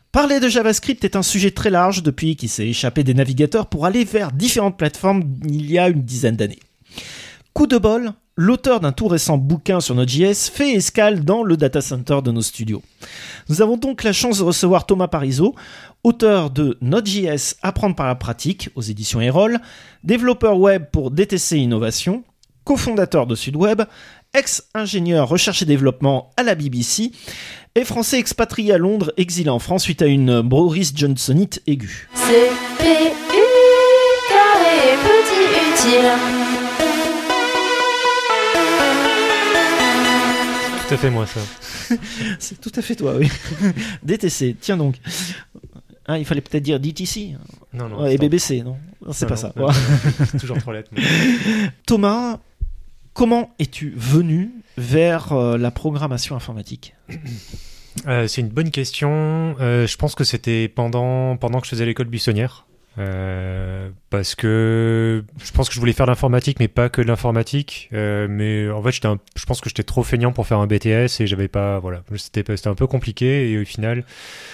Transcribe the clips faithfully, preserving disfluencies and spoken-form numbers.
Parler de JavaScript est un sujet très large depuis qu'il s'est échappé des navigateurs pour aller vers différentes plateformes il y a une dizaine d'années. Coup de bol, l'auteur d'un tout récent bouquin sur Node.js fait escale dans le data center de nos studios. Nous avons donc la chance de recevoir Thomas Parisot, auteur de Node.js Apprendre par la pratique aux éditions Erol, développeur web pour D T C Innovation, cofondateur de Sudweb, ex-ingénieur recherche et développement à la B B C et français expatrié à Londres, exilé en France suite à une Boris Johnsonite aiguë. C P U carré petit utile. C'est tout à fait moi ça. C'est tout à fait toi, oui. D T C, tiens donc. Ah, il fallait peut-être dire D T C. Non, non. Ouais, et B B C, non, non c'est non, pas non, ça. non, Ouais. C'est toujours trop lettre. Mais... Thomas, comment es-tu venu vers euh, la programmation informatique ? euh, C'est une bonne question. Euh, je pense que c'était pendant, pendant que je faisais l'école buissonnière. Euh, parce que je pense que je voulais faire de l'informatique, mais pas que de l'informatique. Euh, mais en fait, j'étais un, je pense que j'étais trop feignant pour faire un B T S et j'avais pas, voilà, c'était, c'était un peu compliqué. Et au final,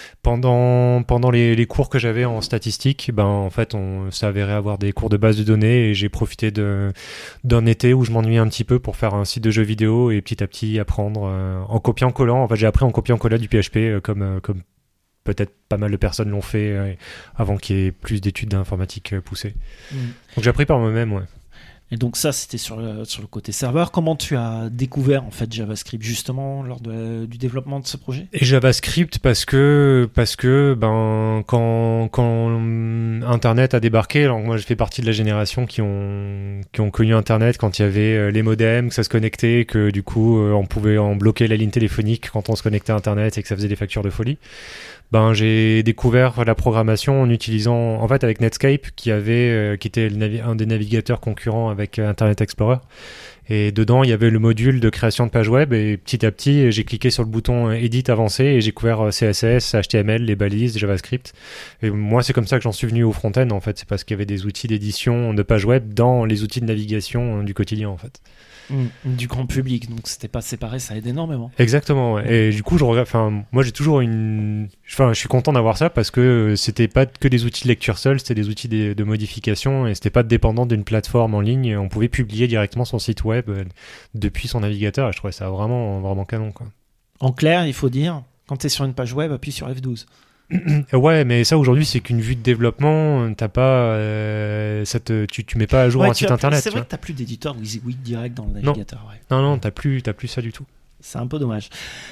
pendant pendant les, les cours que j'avais en statistique, ben en fait, on s'avérait avoir des cours de base de données et j'ai profité de d'un été où je m'ennuyais un petit peu pour faire un site de jeux vidéo et petit à petit apprendre euh, en copiant-collant. En fait, j'ai appris en copiant-collant du P H P euh, comme euh, comme peut-être pas mal de personnes l'ont fait euh, avant qu'il y ait plus d'études d'informatique euh, poussées. Mmh. Donc j'ai appris par moi-même, ouais. Et donc ça, c'était sur le, sur le côté serveur. Comment tu as découvert en fait JavaScript justement lors de, du développement de ce projet ? Et JavaScript parce que parce que ben quand quand Internet a débarqué, alors moi je fais partie de la génération qui ont qui ont connu Internet quand il y avait les modems, que ça se connectait, que du coup on pouvait en bloquer la ligne téléphonique quand on se connectait à Internet et que ça faisait des factures de folie. Ben j'ai découvert la programmation en utilisant en fait avec Netscape qui avait euh, qui était le navi- un des navigateurs concurrents avec Internet Explorer et dedans il y avait le module de création de page web et petit à petit j'ai cliqué sur le bouton Edit avancé et j'ai couvert C S S, H T M L, les balises, JavaScript et moi c'est comme ça que j'en suis venu au front-end en fait, c'est parce qu'il y avait des outils d'édition de page web dans les outils de navigation du quotidien en fait. Mmh, du grand public, donc c'était pas séparé, ça aide énormément. Exactement, ouais. Et du coup, je regarde, enfin, moi j'ai toujours une, enfin, je suis content d'avoir ça parce que c'était pas que des outils de lecture seuls, c'était des outils de, de modification et c'était pas dépendant d'une plateforme en ligne. On pouvait publier directement son site web euh, depuis son navigateur et je trouvais ça vraiment, vraiment canon, quoi. En clair, il faut dire, quand t'es sur une page web, appuie sur F douze. Ouais, mais ça aujourd'hui c'est qu'une vue de développement, t'as pas, euh, ça te, tu, tu mets pas à jour ouais, un site internet. C'est vrai vois. que t'as plus d'éditeur WYSIWYG direct dans le navigateur. Non, ouais. non, non, t'as plus, t'as plus ça du tout. C'est un peu dommage.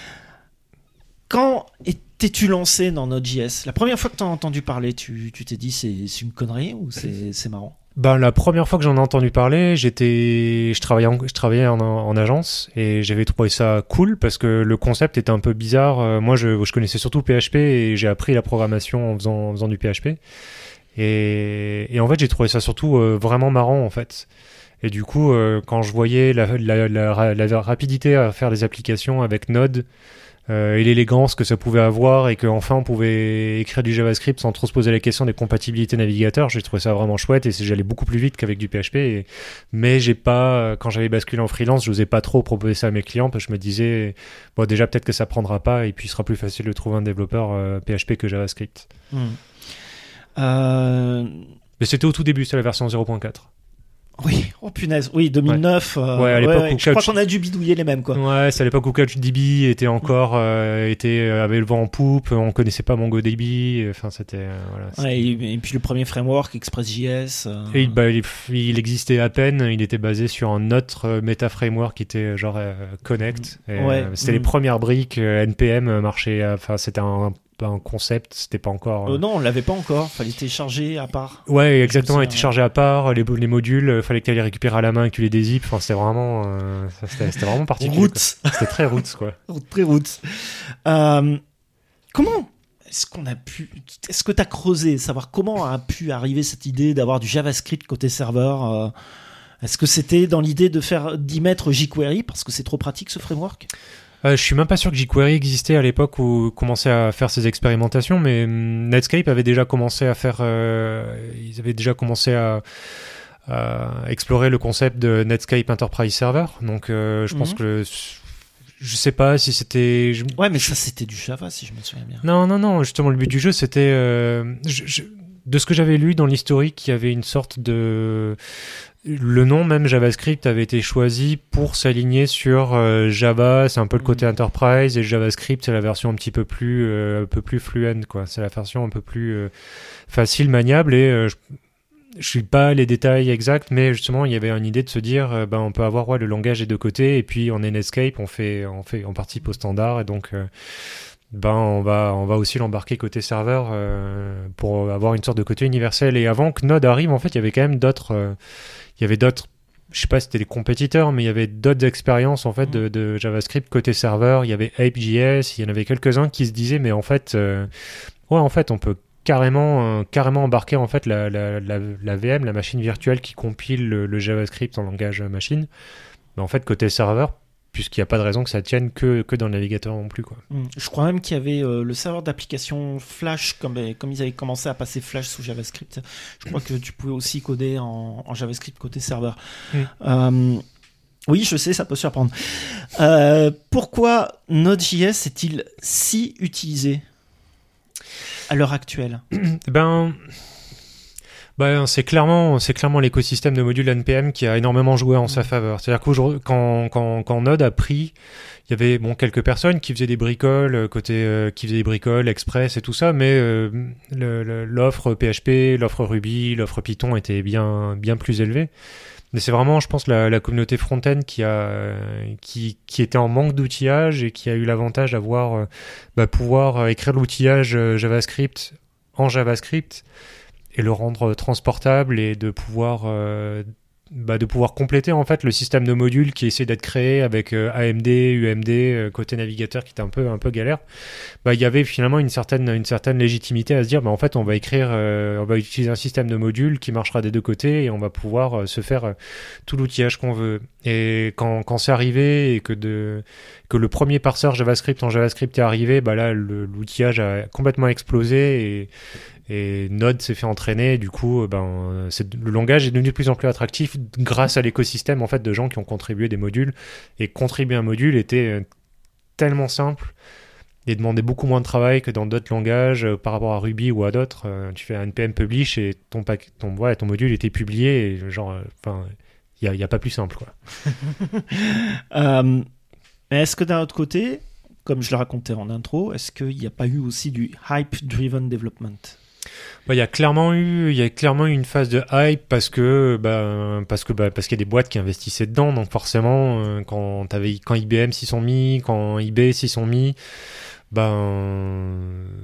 Quand t'es-tu lancé dans Node.js ? La première fois que t'en as entendu parler, tu, tu t'es dit c'est, c'est une connerie ou c'est, c'est marrant ? Ben, la première fois que j'en ai entendu parler, j'étais, je travaillais en, je travaillais en, en agence et j'avais trouvé ça cool parce que le concept était un peu bizarre. Euh, moi, je, je connaissais surtout P H P et j'ai appris la programmation en faisant, en faisant du P H P. Et, et en fait, j'ai trouvé ça surtout euh, vraiment marrant, en fait. Et du coup, euh, quand je voyais la, la, la, la, la rapidité à faire des applications avec Node, Euh, et l'élégance que ça pouvait avoir et qu'enfin on pouvait écrire du JavaScript sans trop se poser la question des compatibilités navigateurs, j'ai trouvé ça vraiment chouette et c'est, j'allais beaucoup plus vite qu'avec du P H P et, mais j'ai pas, quand j'avais basculé en freelance, j'osais pas trop proposer ça à mes clients parce que je me disais bon déjà peut-être que ça prendra pas et puis il sera plus facile de trouver un développeur euh, P H P que JavaScript. Mmh. Euh... Mais c'était au tout début, c'était la version zéro point quatre. Oui, oh punaise, oui, deux mille neuf. Ouais, euh, ouais à l'époque ouais, où je Couch... crois qu'on a dû bidouiller les mêmes, quoi. Ouais, c'est à l'époque où CouchDB était encore, euh, était, avait le vent en poupe, on connaissait pas MongoDB, enfin c'était, euh, voilà. C'était... Ouais, et, et puis le premier framework, ExpressJS. Euh... Et bah, il, il existait à peine, il était basé sur un autre méta-framework qui était genre euh, Connect. Et, ouais. euh, c'était mmh. les premières briques, euh, N P M marchait, enfin c'était un un concept, c'était pas encore... Euh, non, on l'avait pas encore, fallait télécharger à part. Ouais, exactement, il était chargé à part, les, les modules, fallait que tu les récupérer à la main et que tu les dézippes, enfin c'était vraiment, euh, c'était, c'était vraiment particulier. Roots. C'était très roots, quoi. Très roots. Euh, comment est-ce qu'on a pu... Est-ce que tu as creusé, savoir comment a pu arriver cette idée d'avoir du JavaScript côté serveur euh, Est-ce que c'était dans l'idée de faire, d'y mettre jQuery, parce que c'est trop pratique ce framework ? Euh, je suis même pas sûr que jQuery existait à l'époque où on commençait à faire ces expérimentations, mais Netscape avait déjà commencé à faire, euh, ils avaient déjà commencé à, à explorer le concept de Netscape Enterprise Server. Donc, euh, je mm-hmm. pense que je sais pas si c'était. Je... Ouais, mais ça c'était du Java si je me souviens bien. Non, non, non. Justement, le but du jeu, c'était. Euh, je, je, de ce que j'avais lu dans l'historique, il y avait une sorte de. Le nom même JavaScript avait été choisi pour s'aligner sur euh, Java, c'est un peu le côté enterprise, et JavaScript c'est la version un petit peu plus euh, un peu plus fluente, quoi. C'est la version un peu plus euh, facile, maniable, et euh, je, je suis pas les détails exacts, mais justement il y avait une idée de se dire euh, ben on peut avoir ouais, le langage des deux côtés, et puis en Netscape on fait on fait on participe au standard, et donc euh, ben on va on va aussi l'embarquer côté serveur euh, pour avoir une sorte de côté universel. Et avant que Node arrive, en fait il y avait quand même d'autres euh, il y avait d'autres, je sais pas si c'était des compétiteurs, mais il y avait d'autres expériences en fait de, de JavaScript côté serveur. Il y avait Ape.js, il y en avait quelques-uns qui se disaient mais en fait, euh, ouais en fait on peut carrément, euh, carrément embarquer en fait la, la, la, la V M, la machine virtuelle qui compile le, le JavaScript en langage machine. Mais en fait côté serveur, puisqu'il n'y a pas de raison que ça tienne que, que dans le navigateur non plus, quoi. Je crois même qu'il y avait euh, le serveur d'application Flash, comme, comme ils avaient commencé à passer Flash sous JavaScript. Je crois que tu pouvais aussi coder en, en JavaScript côté serveur. Mm. Euh, oui, je sais, ça peut surprendre. Euh, pourquoi Node.js est-il si utilisé à l'heure actuelle ? Ben... Bah, c'est clairement, c'est clairement l'écosystème de modules N P M qui a énormément joué en sa faveur. C'est-à-dire qu'aujourd'hui, quand, quand, quand Node a pris, il y avait bon quelques personnes qui faisaient des bricoles côté, euh, qui faisaient des bricoles Express et tout ça, mais euh, le, le, l'offre P H P, l'offre Ruby, l'offre Python était bien, bien plus élevée. Mais c'est vraiment, je pense, la, la communauté front-end qui a, qui, qui était en manque d'outillage et qui a eu l'avantage d'avoir, euh, bah, pouvoir écrire l'outillage JavaScript en JavaScript et le rendre transportable, et de pouvoir euh, bah, de pouvoir compléter en fait le système de modules qui essaie d'être créé avec euh, A M D, U M D euh, côté navigateur qui était un peu un peu galère. Bah il y avait finalement une certaine une certaine légitimité à se dire bah en fait on va écrire euh, on va utiliser un système de modules qui marchera des deux côtés, et on va pouvoir euh, se faire euh, tout l'outillage qu'on veut. Et quand quand c'est arrivé et que de que le premier parseur JavaScript en JavaScript est arrivé, bah là le, l'outillage a complètement explosé, et Et Node s'est fait entraîner, et du coup, ben, c'est, le langage est devenu de plus en plus attractif grâce à l'écosystème en fait de gens qui ont contribué des modules. Et contribuer un module était tellement simple et demandait beaucoup moins de travail que dans d'autres langages euh, par rapport à Ruby ou à d'autres. Euh, tu fais un N P M publish et ton pack, ton ouais, ton module était publié. Et genre, enfin, euh, il y a, y a pas plus simple, quoi. euh, est-ce que d'un autre côté, comme je le racontais en intro, est-ce qu'il n'y a pas eu aussi du hype-driven development ? Il bah, y a clairement eu, il y a clairement eu une phase de hype parce que, bah, parce que, bah, parce qu'il y a des boîtes qui investissaient dedans. Donc forcément, euh, quand t'avais, quand I B M s'y sont mis, quand eBay s'y sont mis, ben,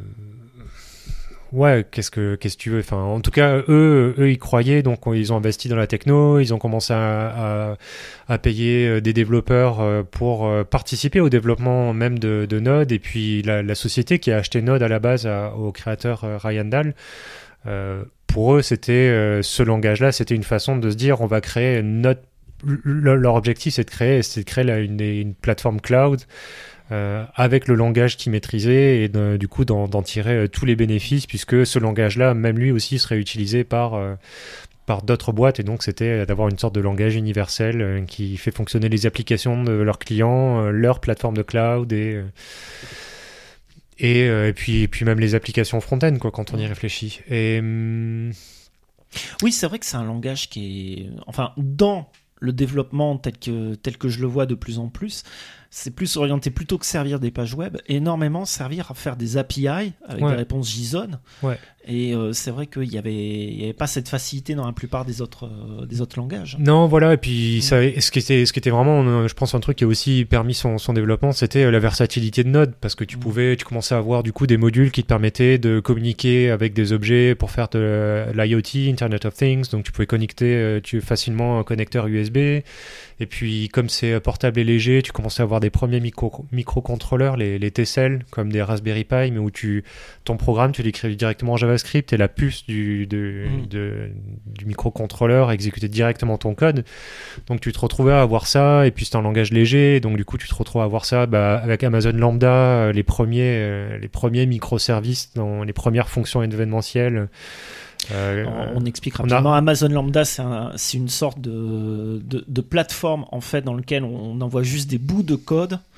ouais, qu'est-ce que, qu'est-ce que tu veux. Enfin, en tout cas, eux, eux, ils croyaient, donc ils ont investi dans la techno, ils ont commencé à, à, à payer des développeurs pour participer au développement même de, de Node. Et puis la, la société qui a acheté Node à la base à, au créateur Ryan Dahl, euh, pour eux, c'était euh, ce langage-là, c'était une façon de se dire, on va créer notre, leur objectif, c'est de créer, c'est de créer la, une, une plateforme cloud. Euh, avec le langage qu'ils maîtrisaient, et de, du coup d'en, d'en tirer euh, tous les bénéfices, puisque ce langage-là, même lui aussi, serait utilisé par, euh, par d'autres boîtes, et donc c'était d'avoir une sorte de langage universel euh, qui fait fonctionner les applications de leurs clients, euh, leur plateforme de cloud, et, euh, et, euh, et, puis, et puis même les applications front-end, quoi, quand on y réfléchit. Et, hum... Oui, c'est vrai que c'est un langage qui est... Enfin, dans le développement tel que, tel que je le vois de plus en plus, c'est plus orienté plutôt que servir des pages web, énormément servir à faire des A P I avec ouais. des réponses JSON. Ouais. Et euh, c'est vrai qu'il n'y avait, il y avait pas cette facilité dans la plupart des autres, euh, des autres langages. Non, voilà. Et puis, mmh. ça, ce, qui était, ce qui était vraiment, je pense, un truc qui a aussi permis son, son développement, c'était la versatilité de Node. Parce que tu mmh. pouvais, tu commençais à avoir du coup des modules qui te permettaient de communiquer avec des objets pour faire de l'I O T, Internet of Things. Donc, tu pouvais connecter tu, facilement un connecteur U S B. Et puis, comme c'est portable et léger, tu commençais à avoir des premiers micro, microcontrôleurs, les, les T-Cell, comme des Raspberry Pi, mais où tu, ton programme, tu l'écrivais directement en JavaScript, et la puce du, de, mmh. de, du microcontrôleur exécutait directement ton code. Donc, tu te retrouvais à avoir ça, et puis c'était un langage léger, donc du coup, tu te retrouvais à avoir ça bah, avec Amazon Lambda, les premiers, euh, les premiers microservices dans les premières fonctions événementielles. Euh, on, on explique rapidement. A... Amazon Lambda, c'est, un, c'est une sorte de, de, de plateforme en fait dans laquelle on envoie juste des bouts de code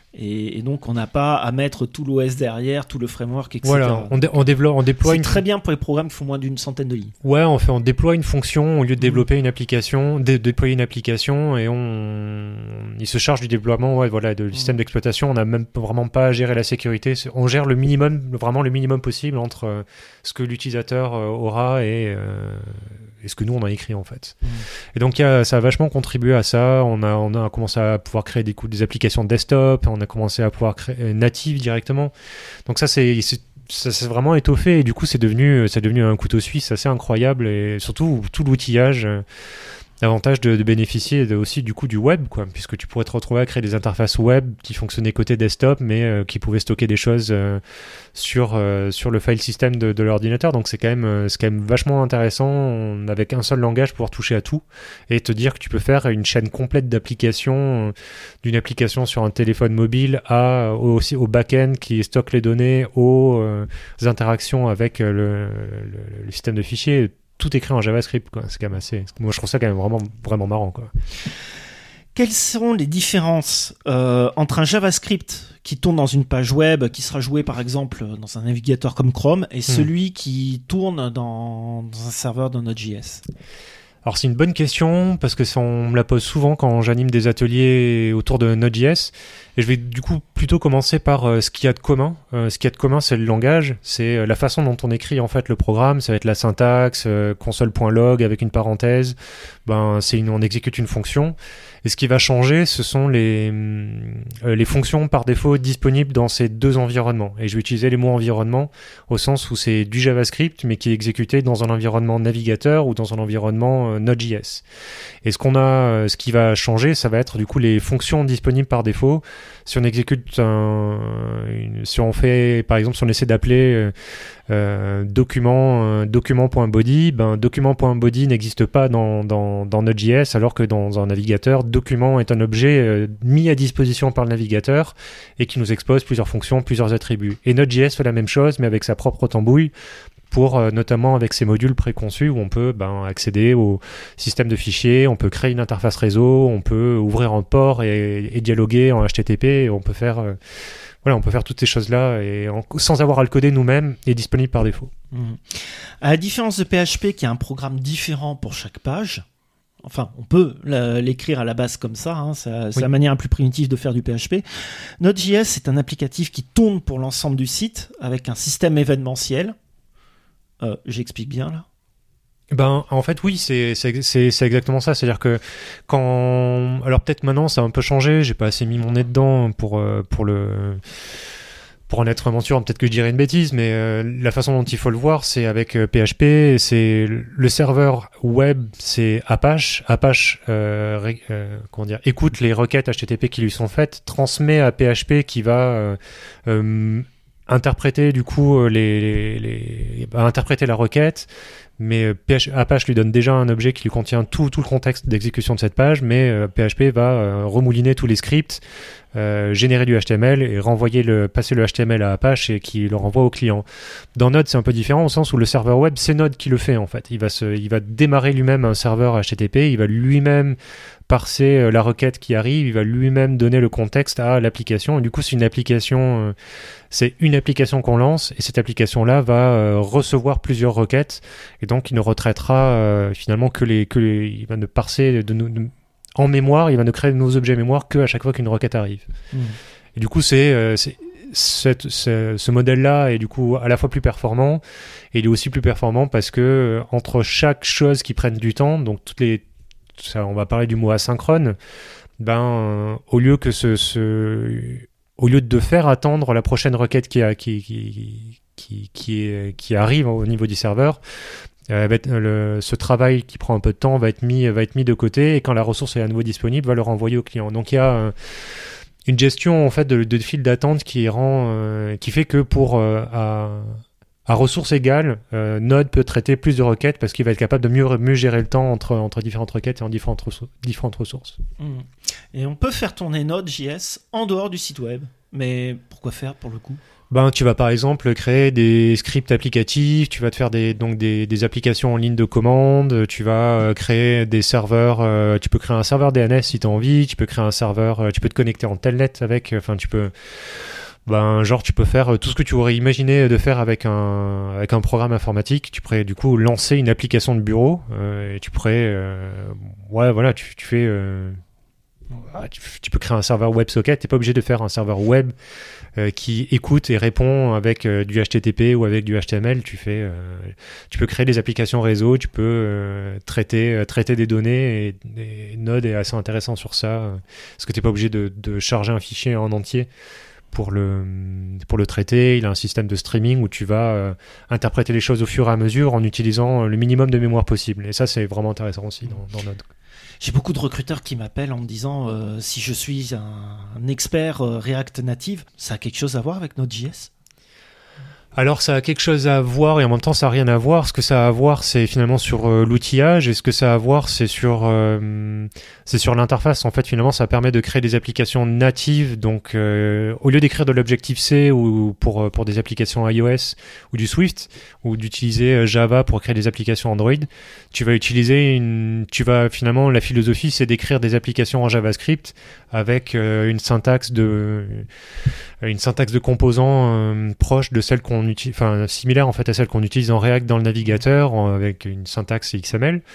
Et, et donc, on n'a pas à mettre tout l'O S derrière, tout le framework, et cetera. Voilà, on, dé- on, développe, on déploie C'est une... très bien pour les programmes qui font moins d'une centaine de lignes. Ouais, on, fait, on déploie une fonction au lieu de développer une application, dé- déployer une application, et on, il se charge du déploiement, ouais, voilà, de le système d'exploitation. On n'a même vraiment pas à gérer la sécurité. C'est- On gère le minimum, vraiment le minimum possible entre euh, ce que l'utilisateur euh, aura et, euh, et ce que nous on a écrit en fait. Mmh. Et donc y a, ça a vachement contribué à ça. On a, on a commencé à pouvoir créer des, des applications desktop. On a commencé à pouvoir créer euh, native directement. Donc ça c'est, c'est ça s'est vraiment étoffé et du coup c'est devenu c'est devenu un couteau suisse assez incroyable et surtout tout l'outillage. Euh, L'avantage de, de bénéficier de, aussi du coup du web, quoi, puisque tu pourrais te retrouver à créer des interfaces web qui fonctionnaient côté desktop, mais euh, qui pouvaient stocker des choses euh, sur euh, sur le file system de, de l'ordinateur. Donc c'est quand même euh, c'est quand même vachement intéressant on, avec un seul langage pouvoir toucher à tout et te dire que tu peux faire une chaîne complète d'applications, euh, d'une application sur un téléphone mobile à au, aussi au back-end qui stocke les données, aux, euh, aux interactions avec euh, le, le, le système de fichiers. Tout écrit en JavaScript, quoi. C'est quand même assez. Moi, je trouve ça quand même vraiment, vraiment marrant, quoi. Quelles sont les différences euh, entre un JavaScript qui tourne dans une page web, qui sera joué par exemple dans un navigateur comme Chrome, et celui mmh. qui tourne dans, dans un serveur de Node.js ? Alors c'est une bonne question parce que ça, on me la pose souvent quand j'anime des ateliers autour de Node.js et je vais du coup plutôt commencer par euh, ce qu'il y a de commun. Euh, ce qu'il y a de commun c'est le langage, c'est euh, la façon dont on écrit en fait le programme, ça va être la syntaxe, euh, console.log avec une parenthèse, ben, c'est une, on exécute une fonction et ce qui va changer ce sont les, euh, les fonctions par défaut disponibles dans ces deux environnements et je vais utiliser les mots environnement au sens où c'est du JavaScript mais qui est exécuté dans un environnement navigateur ou dans un environnement euh, Node.js. Et ce qu'on a, ce qui va changer, ça va être du coup les fonctions disponibles par défaut. Si on exécute un, une, si on fait, par exemple, si on essaie d'appeler euh, euh, document, euh, document.body, ben document.body n'existe pas dans, dans, dans Node.js, alors que dans un navigateur, document est un objet euh, mis à disposition par le navigateur et qui nous expose plusieurs fonctions, plusieurs attributs. Et Node.js fait la même chose, mais avec sa propre tambouille, pour euh, notamment avec ces modules préconçus où on peut ben, accéder au système de fichiers, on peut créer une interface réseau, on peut ouvrir un port et, et dialoguer en H T T P, et on peut faire euh, voilà, on peut faire toutes ces choses-là et en, sans avoir à le coder nous-mêmes et disponible par défaut. Mmh. À la différence de P H P qui a un programme différent pour chaque page, enfin on peut l'écrire à la base comme ça, hein, c'est, c'est oui. la manière la plus primitive de faire du P H P. Node.js c'est un applicatif qui tourne pour l'ensemble du site avec un système événementiel. Euh, j'explique bien là. Ben, en fait, oui, c'est, c'est, c'est, c'est exactement ça. C'est-à-dire que quand, alors peut-être maintenant ça a un peu changé. J'ai pas assez mis mon nez dedans pour euh, pour le pour en être mentir. Peut-être que je dirais une bêtise, mais euh, la façon dont il faut le voir, c'est avec euh, P H P. C'est le serveur web, c'est Apache. Apache, euh, ré, euh, comment dire, écoute les requêtes H T T P qui lui sont faites, transmet à P H P qui va euh, euh, interpréter du coup les, les, les bah, interpréter la requête, mais P H, Apache lui donne déjà un objet qui lui contient tout, tout le contexte d'exécution de cette page, mais euh, P H P va euh, remouliner tous les scripts, euh, générer du H T M L et renvoyer le, passer le H T M L à Apache et qui le renvoie au client. Dans Node, c'est un peu différent au sens où le serveur web, c'est Node qui le fait en fait. Il va se, il va démarrer lui-même un serveur H T T P, il va lui-même parser la requête qui arrive, il va lui-même donner le contexte à l'application et du coup c'est une application euh, c'est une application qu'on lance et cette application-là va euh, recevoir plusieurs requêtes et donc il ne retraitera euh, finalement que les que les, il va ne parser de, de, de, en mémoire, il va ne créer de nouveaux objets mémoire que à chaque fois qu'une requête arrive. Mmh. Et du coup c'est, euh, c'est cette, ce, ce modèle-là est du coup à la fois plus performant et il est aussi plus performant parce que euh, entre chaque chose qui prenne du temps, donc toutes les ça, on va parler du mot asynchrone, ben, euh, au lieu que ce, ce, au lieu de faire attendre la prochaine requête qui, a, qui, qui, qui, qui, est, qui arrive au niveau du serveur, euh, va être, le, ce travail qui prend un peu de temps va être mis, va être mis de côté et quand la ressource est à nouveau disponible, va le renvoyer au client. Donc il y a euh, une gestion en fait de, de file d'attente qui rend, euh, qui fait que pour euh, à, À ressources égales, euh, Node peut traiter plus de requêtes parce qu'il va être capable de mieux, mieux gérer le temps entre, entre différentes requêtes et en différentes, ressources, différentes ressources. Mmh. Et on peut faire tourner Node.js en dehors du site web. Mais pourquoi faire pour le coup ? Ben, tu vas par exemple créer des scripts applicatifs, tu vas te faire des, donc des, des applications en ligne de commande, tu vas euh, créer des serveurs, euh, tu peux créer un serveur D N S si tu as envie, tu peux créer un serveur, euh, tu peux te connecter en telnet avec, enfin euh, tu peux, ben genre tu peux faire euh, tout ce que tu aurais imaginé de faire avec un, avec un programme informatique, tu pourrais du coup lancer une application de bureau euh, et tu pourrais, euh, ouais voilà, tu, tu fais... Euh, Tu, tu peux créer un serveur WebSocket, t'es pas obligé de faire un serveur web euh, qui écoute et répond avec euh, du H T T P ou avec du H T M L. Tu fais, euh, tu peux créer des applications réseau, tu peux euh, traiter, euh, traiter des données et, et Node est assez intéressant sur ça euh, parce que t'es pas obligé de, de charger un fichier en entier pour le, pour le traiter. Il a un système de streaming où tu vas euh, interpréter les choses au fur et à mesure en utilisant le minimum de mémoire possible. Et ça, c'est vraiment intéressant aussi dans, dans Node. J'ai beaucoup de recruteurs qui m'appellent en me disant euh, si je suis un, un expert euh, React Native, ça a quelque chose à voir avec Node.js ? Alors ça a quelque chose à voir et en même temps ça a rien à voir. Ce que ça a à voir c'est finalement sur euh, l'outillage et ce que ça a à voir c'est sur euh, c'est sur l'interface. En fait finalement ça permet de créer des applications natives. Donc euh, au lieu d'écrire de l'Objective-C ou pour pour des applications iOS ou du Swift ou d'utiliser Java pour créer des applications Android, tu vas utiliser une tu vas finalement la philosophie c'est d'écrire des applications en JavaScript avec euh, une syntaxe de une syntaxe de composants euh, proche de celle qu'on utilise, enfin similaire en fait à celle qu'on utilise en React dans le navigateur en, avec une syntaxe X M L.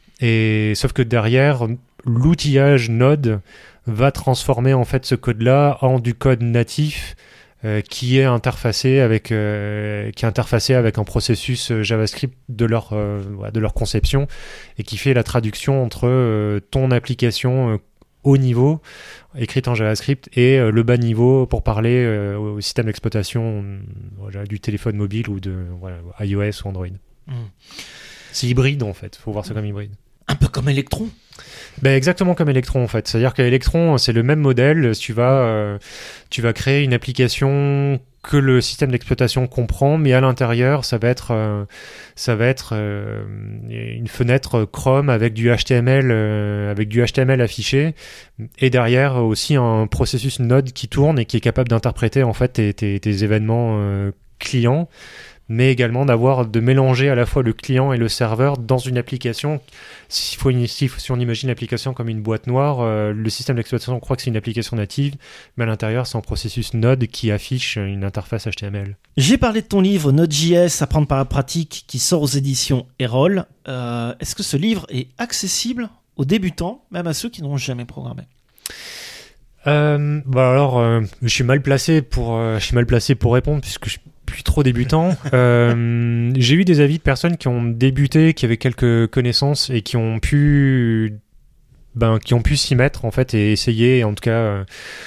Et sauf que derrière, l'outillage Node va transformer en fait ce code-là en du code natif euh, qui est interfacé avec euh, qui est interfacé avec un processus JavaScript de leur euh, de leur conception et qui fait la traduction entre euh, ton application euh, haut niveau, écrite en JavaScript, et euh, le bas niveau pour parler euh, au système d'exploitation euh, voilà, du téléphone mobile ou de voilà, iOS ou Android. Mmh. C'est hybride en fait, il faut voir ça comme hybride. Un peu comme Electron. Ben exactement comme Electron en fait. C'est-à-dire qu'Electron, c'est le même modèle. Tu vas, euh, tu vas créer une application que le système d'exploitation comprend, mais à l'intérieur, ça va être, euh, ça va être euh, une fenêtre Chrome avec du H T M L, euh, avec du H T M L affiché, et derrière aussi un processus Node qui tourne et qui est capable d'interpréter en fait tes, tes, tes événements euh, clients, mais également d'avoir de mélanger à la fois le client et le serveur dans une application. Si, faut, si, si on imagine l'application comme une boîte noire, euh, le système d'exploitation croit que c'est une application native, mais à l'intérieur, c'est un processus Node qui affiche une interface H T M L. J'ai parlé de ton livre Node.js, apprendre par la pratique, qui sort aux éditions Erol. Euh, est-ce que ce livre est accessible aux débutants, même à ceux qui n'ont jamais programmé ? euh, bah alors, euh, je suis mal placé pour, euh, je suis mal placé pour répondre puisque je suis trop débutant. euh, j'ai eu des avis de personnes qui ont débuté, qui avaient quelques connaissances et qui ont pu, ben, qui ont pu s'y mettre en fait et essayer, en tout cas, euh,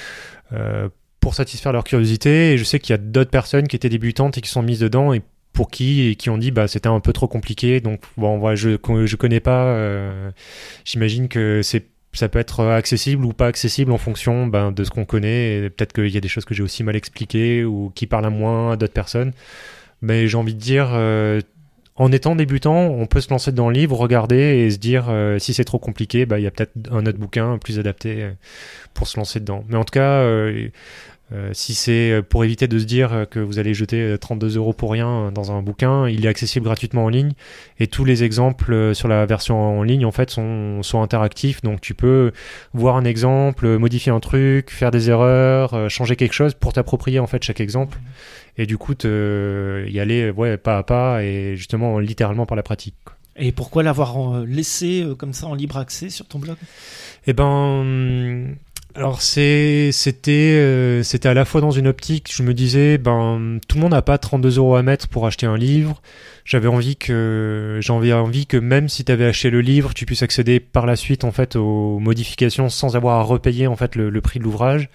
euh, pour satisfaire leur curiosité. Et je sais qu'il y a d'autres personnes qui étaient débutantes et qui sont mises dedans et pour qui et qui ont dit bah c'était un peu trop compliqué. Donc bon, voilà, je je connais pas. Euh, j'imagine que c'est ça peut être accessible ou pas accessible en fonction ben, de ce qu'on connaît. Et peut-être qu'il y a des choses que j'ai aussi mal expliquées ou qui parlent à moins à d'autres personnes. Mais j'ai envie de dire, euh, en étant débutant, on peut se lancer dans le livre, regarder et se dire euh, si c'est trop compliqué, bah, il y a peut-être un autre bouquin plus adapté pour se lancer dedans. Mais en tout cas, euh, Euh, si c'est pour éviter de se dire que vous allez jeter trente-deux euros pour rien dans un bouquin, il est accessible gratuitement en ligne et tous les exemples sur la version en ligne en fait sont, sont interactifs, donc tu peux voir un exemple, modifier un truc, faire des erreurs, changer quelque chose pour t'approprier en fait chaque exemple et du coup te, y aller ouais, pas à pas et justement littéralement par la pratique, quoi. Et pourquoi l'avoir laissé comme ça en libre accès sur ton blog ? Eh ben... Alors c'est, c'était, euh, c'était à la fois dans une optique, je me disais, ben tout le monde n'a pas trente-deux euros à mettre pour acheter un livre. J'avais envie que, j'avais envie que même si tu avais acheté le livre, tu puisses accéder par la suite en fait aux modifications sans avoir à repayer en fait le, le prix de l'ouvrage.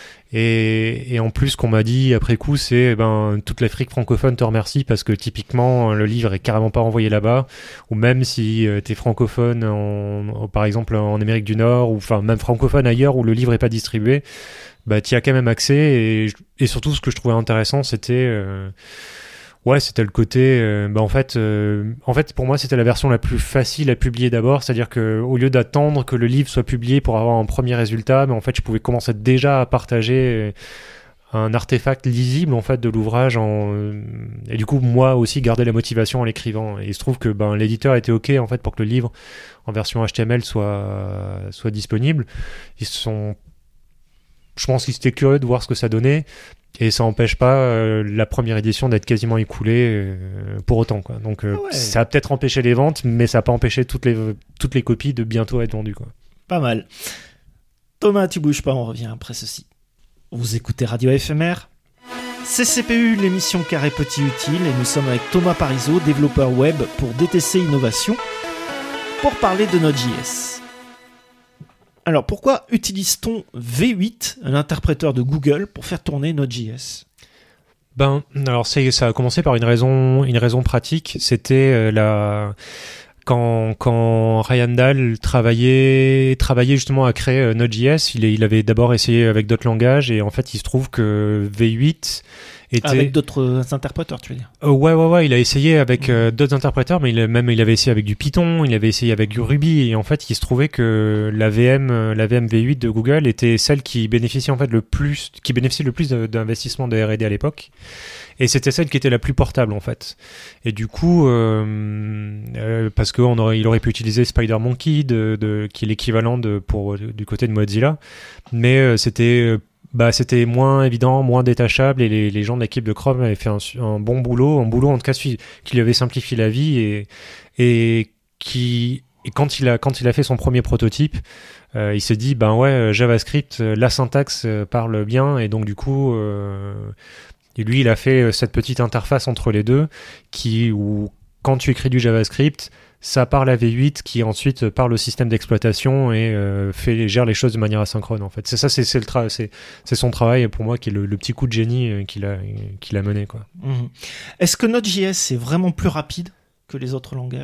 Et, et en plus, qu'on m'a dit après coup, c'est ben toute l'Afrique francophone te remercie parce que typiquement le livre est carrément pas envoyé là-bas, ou même si euh, t'es francophone, en, en, par exemple en Amérique du Nord, ou enfin même francophone ailleurs où le livre est pas distribué, bah t'y as quand même accès. Et, et surtout, ce que je trouvais intéressant, c'était euh, ouais, c'était le côté, euh, bah en fait, euh, en fait pour moi c'était la version la plus facile à publier d'abord, c'est-à-dire que au lieu d'attendre que le livre soit publié pour avoir un premier résultat, mais en fait je pouvais commencer déjà à partager un artefact lisible en fait de l'ouvrage en... et du coup moi aussi garder la motivation en l'écrivant. Et il se trouve que ben, l'éditeur était ok en fait pour que le livre en version H T M L soit, soit disponible. Ils sont... Je pense qu'ils étaient curieux de voir ce que ça donnait. Et ça n'empêche pas euh, la première édition d'être quasiment écoulée euh, pour autant, quoi. Donc euh, ouais. ça a peut-être empêché les ventes, mais ça n'a pas empêché toutes les, toutes les copies de bientôt être vendues, quoi. Pas mal. Thomas, tu bouges pas, on revient après ceci. Vous écoutez Radio F M R, C C P U, l'émission Carré Petit Utile, et nous sommes avec Thomas Parisot, développeur web pour D T C Innovation, pour parler de Node.js. Alors, pourquoi utilise-t-on V huit, l'interpréteur de Google, pour faire tourner Node.js ? Ben, alors c'est, ça a commencé par une raison, une raison pratique. C'était euh, la quand quand Ryan Dahl travaillait travaillait justement à créer euh, Node.js. Il, il avait d'abord essayé avec d'autres langages et en fait, il se trouve que V huit était... Avec d'autres interpréteurs, tu veux dire ? Euh, ouais, ouais, ouais. Il a essayé avec euh, d'autres interpréteurs, mais il a, même il avait essayé avec du Python, il avait essayé avec du Ruby, et en fait, il se trouvait que la V M, euh, la V M V huit de Google était celle qui bénéficiait en fait le plus, qui bénéficiait le plus de, d'investissement de R et D à l'époque, et c'était celle qui était la plus portable en fait. Et du coup, euh, euh, parce qu'on aurait, il aurait pu utiliser SpiderMonkey, de, de, qui est l'équivalent de pour du côté de Mozilla, mais euh, c'était Bah, c'était moins évident, moins détachable, et les, les gens de l'équipe de Chrome avaient fait un, un bon boulot, un boulot en tout cas qui lui avait simplifié la vie, et, et qui, et quand il a, quand il a fait son premier prototype, euh, il s'est dit, ben ouais, JavaScript, la syntaxe parle bien, et donc du coup, euh, et lui, il a fait cette petite interface entre les deux, qui, où quand tu écris du JavaScript, ça parle à V huit qui ensuite parle au système d'exploitation et euh, fait, gère les choses de manière asynchrone en fait. C'est ça, c'est, c'est, le tra- c'est, c'est son travail pour moi qui est le, le petit coup de génie euh, qu'il, a, qu'il a mené, quoi. Mmh. Est-ce que Node.js est vraiment plus rapide que les autres langages ?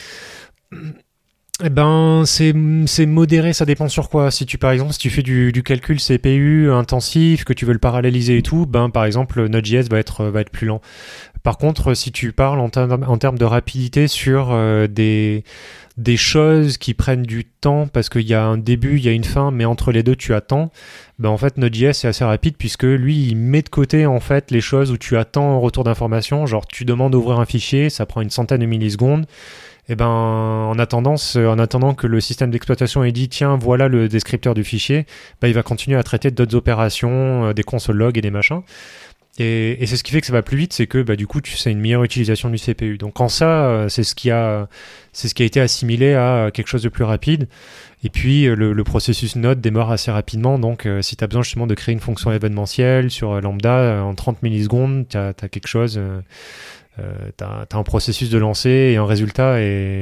Eh ben, c'est, c'est modéré, ça dépend sur quoi. Si tu, par exemple, si tu fais du, du calcul C P U intensif, que tu veux le paralléliser et tout, ben, par exemple, Node.js va être, va être plus lent. Par contre, si tu parles en, ter- en termes de rapidité sur euh, des, des choses qui prennent du temps, parce qu'il y a un début, il y a une fin, mais entre les deux, tu attends, ben, en fait, Node.js est assez rapide, puisque lui, il met de côté, en fait, les choses où tu attends un retour d'information. Genre, tu demandes d'ouvrir un fichier, ça prend une centaine de millisecondes. Et ben, en attendant, en attendant que le système d'exploitation ait dit tiens, voilà le descripteur du fichier, ben, il va continuer à traiter d'autres opérations, euh, des console logs et des machins. Et, et c'est ce qui fait que ça va plus vite, c'est que bah, du coup, tu sais une meilleure utilisation du C P U. Donc en ça, euh, c'est ce qui a, c'est ce qui a été assimilé à quelque chose de plus rapide. Et puis le, le processus Node démarre assez rapidement. Donc euh, si tu as besoin justement de créer une fonction événementielle sur euh, Lambda euh, en trente millisecondes, tu as quelque chose. Euh, Euh, t'as, t'as un processus de lancer et un résultat,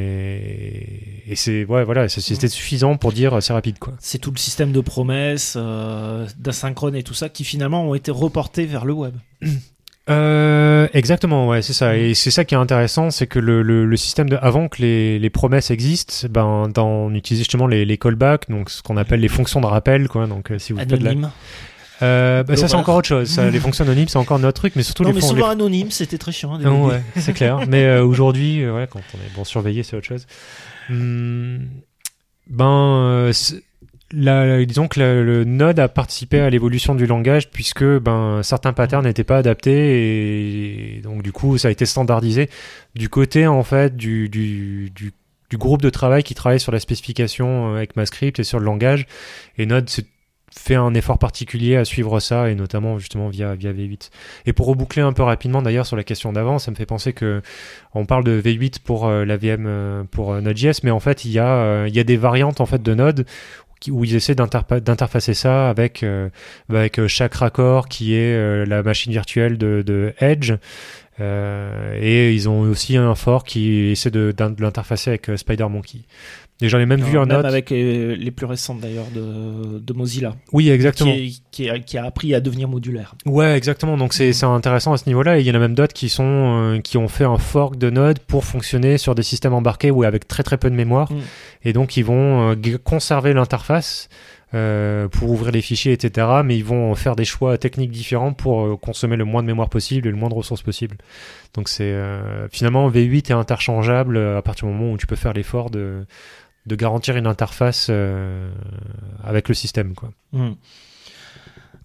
et, et c'est ouais voilà c'est, c'était suffisant pour dire c'est rapide, quoi. C'est tout le système de promesses, euh, d'asynchrone et tout ça qui finalement ont été reportés vers le web. Euh, exactement, ouais, c'est ça. Et c'est ça qui est intéressant, c'est que le, le, le système de, avant que les, les promesses existent, ben, dans, on utilise justement les, les callbacks, donc ce qu'on appelle les fonctions de rappel, quoi. Donc, euh, si vous faites Anonyme. de la... Euh, bah ça c'est encore autre chose, ça, les fonctions anonymes c'est encore notre truc, mais surtout non, les mais fon- souvent les... anonyme c'était très chiant. Ah, ouais, c'est clair. Mais euh, aujourd'hui, euh, ouais, quand on est bon surveillé, c'est autre chose. Hum, ben, euh, la, disons que la, le Node a participé à l'évolution du langage, puisque ben certains patterns n'étaient pas adaptés, et donc du coup ça a été standardisé du côté en fait du du, du, du groupe de travail qui travaille sur la spécification avec Mascript et sur le langage, et Node c'est fait un effort particulier à suivre ça, et notamment justement via, via V huit. Et pour reboucler un peu rapidement d'ailleurs sur la question d'avant, ça me fait penser que on parle de V huit pour euh, la V M euh, pour euh, Node.js, mais en fait il y a euh, il y a des variantes en fait de Node qui, où ils essaient d'interpa- d'interfacer ça avec euh, avec euh, chaque raccord qui est euh, la machine virtuelle de, de Edge. Euh, et ils ont aussi un fork qui essaie de, de l'interfacer avec euh, SpiderMonkey. Et j'en ai même non, vu un même autre. avec les, les plus récentes d'ailleurs de, de Mozilla. Oui, exactement. Qui, est, qui, est, qui a appris à devenir modulaire. Ouais, exactement. Donc c'est, c'est intéressant à ce niveau-là. Et il y en a même d'autres qui sont euh, qui ont fait un fork de Node pour fonctionner sur des systèmes embarqués ou avec très très peu de mémoire. Mm. Et donc ils vont euh, g- conserver l'interface euh, pour ouvrir les fichiers, et cetera. Mais ils vont faire des choix techniques différents pour euh, consommer le moins de mémoire possible et le moins de ressources possible. Donc c'est euh, finalement V huit est interchangeable à partir du moment où tu peux faire l'effort de de garantir une interface euh, avec le système, quoi. Mmh.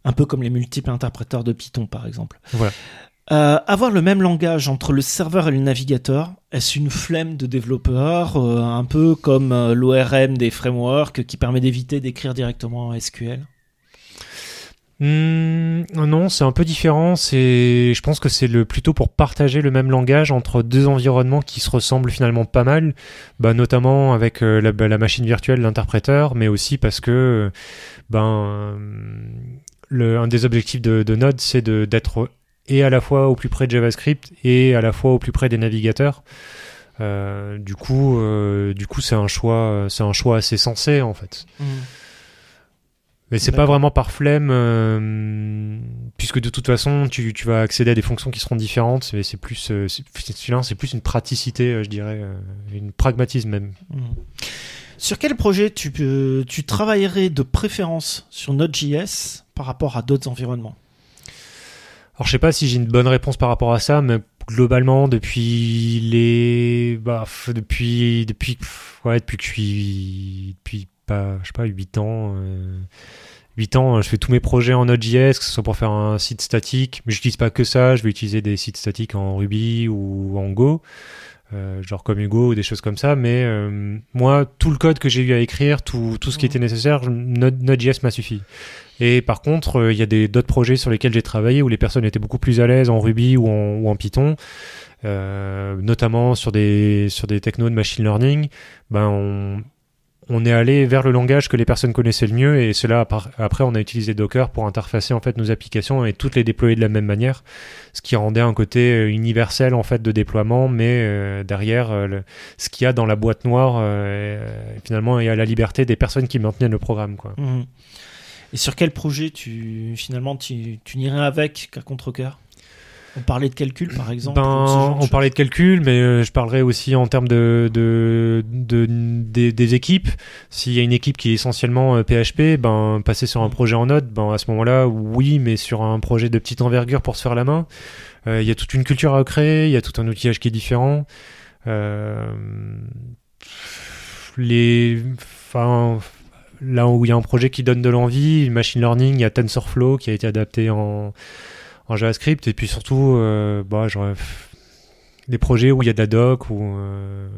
Un peu comme les multiples interpréteurs de Python, par exemple. Voilà. Euh, avoir le même langage entre le serveur et le navigateur, est-ce une flemme de développeur, euh, un peu comme euh, l'O R M des frameworks qui permet d'éviter d'écrire directement en S Q L? Mmh, non, c'est un peu différent. C'est, je pense que c'est le plutôt pour partager le même langage entre deux environnements qui se ressemblent finalement pas mal, bah, notamment avec euh, la, la machine virtuelle, l'interpréteur, mais aussi parce que ben le, un des objectifs de, de Node, c'est de, d'être et à la fois au plus près de JavaScript et à la fois au plus près des navigateurs. Euh, du coup, euh, du coup, c'est un choix, c'est un choix assez sensé en fait. Mmh. Mais c'est D'accord. pas vraiment par flemme, euh, puisque de toute façon, tu, tu vas accéder à des fonctions qui seront différentes. Mais c'est plus, euh, c'est, celui-là, c'est plus une praticité, euh, je dirais, euh, une pragmatisme même. Mmh. Sur quel projet tu, peux, tu travaillerais de préférence sur Node.js par rapport à d'autres environnements? Alors, je sais pas si j'ai une bonne réponse par rapport à ça, mais globalement, depuis les, bah, depuis, depuis, ouais, depuis que je suis, depuis pas, je sais pas, huit ans. Euh, huit ans, je fais tous mes projets en Node.js, que ce soit pour faire un site statique, mais j'utilise pas que ça, je vais utiliser des sites statiques en Ruby ou en Go, euh, genre comme Hugo ou des choses comme ça, mais euh, moi, tout le code que j'ai eu à écrire, tout, tout ce qui était nécessaire, Node, Node.js m'a suffi. Et par contre, il euh, y a des, d'autres projets sur lesquels j'ai travaillé où les personnes étaient beaucoup plus à l'aise en Ruby ou en, ou en Python, euh, notamment sur des, sur des technos de machine learning, ben on... on est allé vers le langage que les personnes connaissaient le mieux, et cela après on a utilisé Docker pour interfacer en fait nos applications et toutes les déployer de la même manière, ce qui rendait un côté universel en fait de déploiement, mais euh, derrière euh, le, ce qu'il y a dans la boîte noire euh, finalement il y a la liberté des personnes qui maintenaient le programme quoi. Mmh. Et sur quel projet tu finalement tu, tu n'irais avec qu'à contre-cœur? On parlait de calcul, par exemple. Ben, on parlait de calcul, mais euh, je parlerai aussi en termes de, de, de, de des, des équipes. S'il y a une équipe qui est essentiellement euh, P H P, ben, passer sur un projet en Node, ben, à ce moment-là, oui, mais sur un projet de petite envergure pour se faire la main. Il euh, y a toute une culture à créer, il y a tout un outillage qui est différent. Euh, les, enfin, là où il y a un projet qui donne de l'envie, machine learning, il y a TensorFlow qui a été adapté en en JavaScript, et puis surtout euh, bah, genre, des projets où il y a de la doc, ou euh,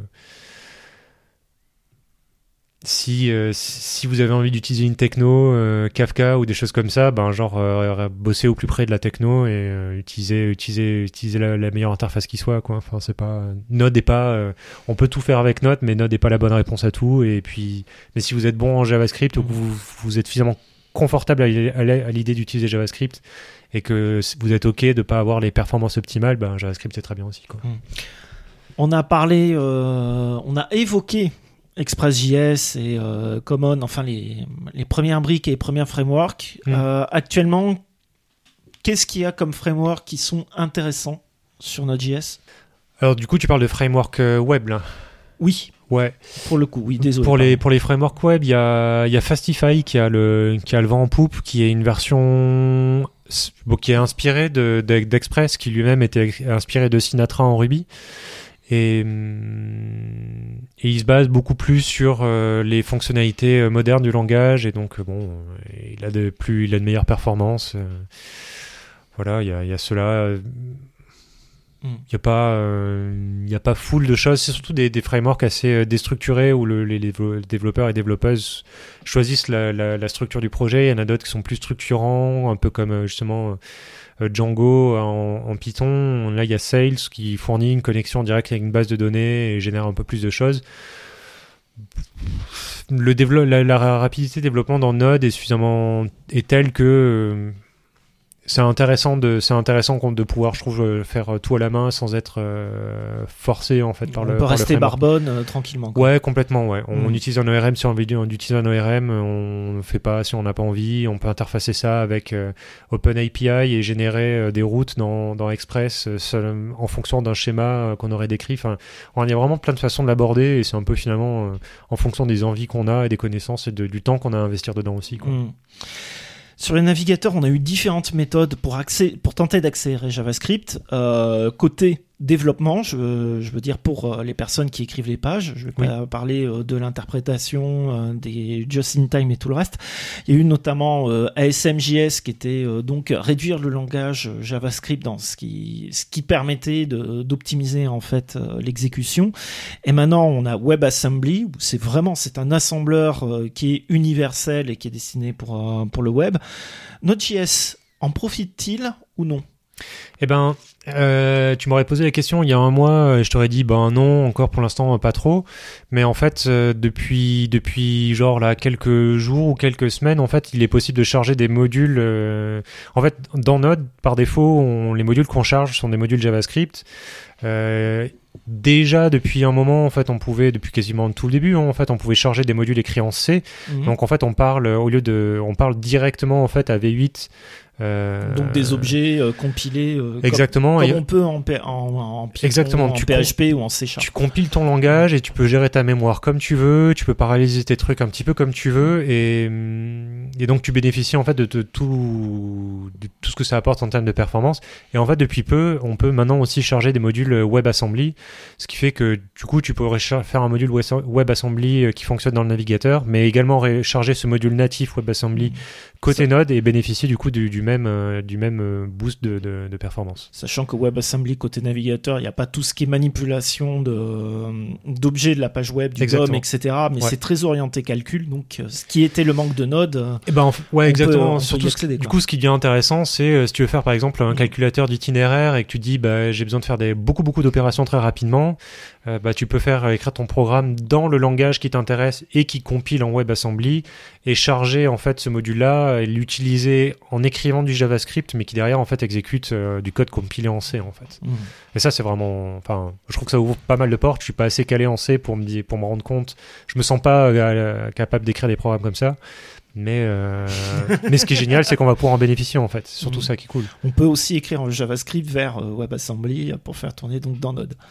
si, euh, si vous avez envie d'utiliser une techno, euh, Kafka ou des choses comme ça, ben, genre euh, bosser au plus près de la techno et euh, utiliser, utiliser, utiliser la, la meilleure interface qui soit quoi. Enfin, c'est pas, Node est pas, euh, on peut tout faire avec Node, mais Node n'est pas la bonne réponse à tout. Et puis, mais si vous êtes bon en JavaScript, ou que vous, vous êtes suffisamment confortable à, à, à l'idée d'utiliser JavaScript, et que vous êtes OK de ne pas avoir les performances optimales, ben JavaScript c'est très bien aussi quoi. On a parlé, euh, on a évoqué Express.js et euh, Common, enfin les, les premières briques et les premiers frameworks. Mm. Euh, actuellement, qu'est-ce qu'il y a comme frameworks qui sont intéressants sur Node.js? Alors du coup, tu parles de framework euh, web là? Oui. Ouais. Pour le coup, oui, désolé. Pour les, pour les frameworks web, il y a, y a Fastify qui a, le, qui a le vent en poupe, qui est une version bon, qui est inspirée de, de, d'Express, qui lui-même était inspiré de Sinatra en Ruby. Et, et il se base beaucoup plus sur euh, les fonctionnalités modernes du langage, et donc bon, il a de, plus, il a de meilleures performances. Euh, voilà, il y a, y a cela. Il n'y a pas, euh, y a pas full de choses. C'est surtout des, des frameworks assez déstructurés où le, les, les développeurs et développeuses choisissent la, la, la structure du projet. Il y en a d'autres qui sont plus structurants, un peu comme justement euh, Django en, en Python. Là, il y a Sales qui fournit une connexion directe avec une base de données et génère un peu plus de choses. Le dévelop- la, la rapidité de développement dans Node est suffisamment est telle que euh, c'est intéressant de c'est intéressant de pouvoir, je trouve, faire tout à la main sans être euh, forcé en fait par on le. On peut par rester le barbonne euh, tranquillement. Quoi. Ouais, complètement. Ouais, on, mmh. on utilise un O R M si on veut, on utilise un O R M, on ne fait pas si on n'a pas envie. On peut interfacer ça avec euh, OpenAPI et générer euh, des routes dans dans Express euh, seul, en fonction d'un schéma euh, qu'on aurait décrit. Enfin, il y a vraiment plein de façons de l'aborder, et c'est un peu finalement euh, en fonction des envies qu'on a et des connaissances et de, du temps qu'on a à investir dedans aussi. Quoi. Mmh. Sur les navigateurs, on a eu différentes méthodes pour, accé- pour tenter d'accélérer JavaScript. Euh, côté développement, je, je veux dire pour euh, les personnes qui écrivent les pages, je vais Oui. pas parler euh, de l'interprétation, euh, des just-in-time et tout le reste. Il y a eu notamment euh, A S M J S qui était euh, donc réduire le langage JavaScript dans ce qui, ce qui permettait de, d'optimiser en fait euh, l'exécution. Et maintenant on a WebAssembly où c'est vraiment c'est un assembleur euh, qui est universel et qui est destiné pour, euh, pour le web. Node.js en profite-t-il ou non? Eh ben, euh, tu m'aurais posé la question il y a un mois, je t'aurais dit ben non, encore pour l'instant pas trop. Mais en fait, euh, depuis depuis genre là quelques jours ou quelques semaines, en fait, il est possible de charger des modules. Euh, en fait, dans Node, par défaut, on, les modules qu'on charge sont des modules JavaScript. Euh, déjà depuis un moment, en fait, on pouvait depuis quasiment tout le début, hein, en fait, on pouvait charger des modules écrits en C. Mmh. Donc en fait, on parle au lieu de, on parle directement en fait à V huit. Euh, Donc des objets euh, compilés euh, exactement, comme, et comme on peut en, P- en, en Python, exactement, en tu P H P ou en C Sharp. tu compiles ton langage et tu peux gérer ta mémoire comme tu veux, tu peux paralléliser tes trucs un petit peu comme tu veux, et, et donc tu bénéficies en fait de, de, tout, de tout ce que ça apporte en termes de performance. Et en fait, depuis peu, on peut maintenant aussi charger des modules WebAssembly, ce qui fait que du coup, tu pourrais char- faire un module WebAssembly qui fonctionne dans le navigateur, mais également ré- charger ce module natif WebAssembly côté Node et bénéficier du coup du, du même euh, du même euh, boost de, de, de performance. Sachant que WebAssembly côté navigateur, il n'y a pas tout ce qui est manipulation de, d'objets de la page web, du D O M, et cetera. Mais ouais. c'est très orienté calcul, donc ce qui était le manque de Node. Et ben, ouais, exactement. Peut, Surtout, accéder, ce, du coup, ce qui devient intéressant, c'est euh, si tu veux faire par exemple un mmh. calculateur d'itinéraire et que tu dis bah, j'ai besoin de faire des, beaucoup beaucoup d'opérations très rapidement, euh, bah, tu peux faire euh, écrire ton programme dans le langage qui t'intéresse et qui compile en WebAssembly et charger en fait ce module-là et l'utiliser en écrivant du JavaScript, mais qui derrière en fait exécute euh, du code compilé en C en fait. Mmh. Et ça c'est vraiment, enfin, je trouve que ça ouvre pas mal de portes. Je suis pas assez calé en C pour me dire, pour me rendre compte. Je me sens pas euh, capable d'écrire des programmes comme ça. Mais, euh, mais ce qui est génial, c'est qu'on va pouvoir en bénéficier en fait. C'est surtout mmh. ça qui est cool. On peut aussi écrire en JavaScript vers euh, WebAssembly pour faire tourner donc dans Node.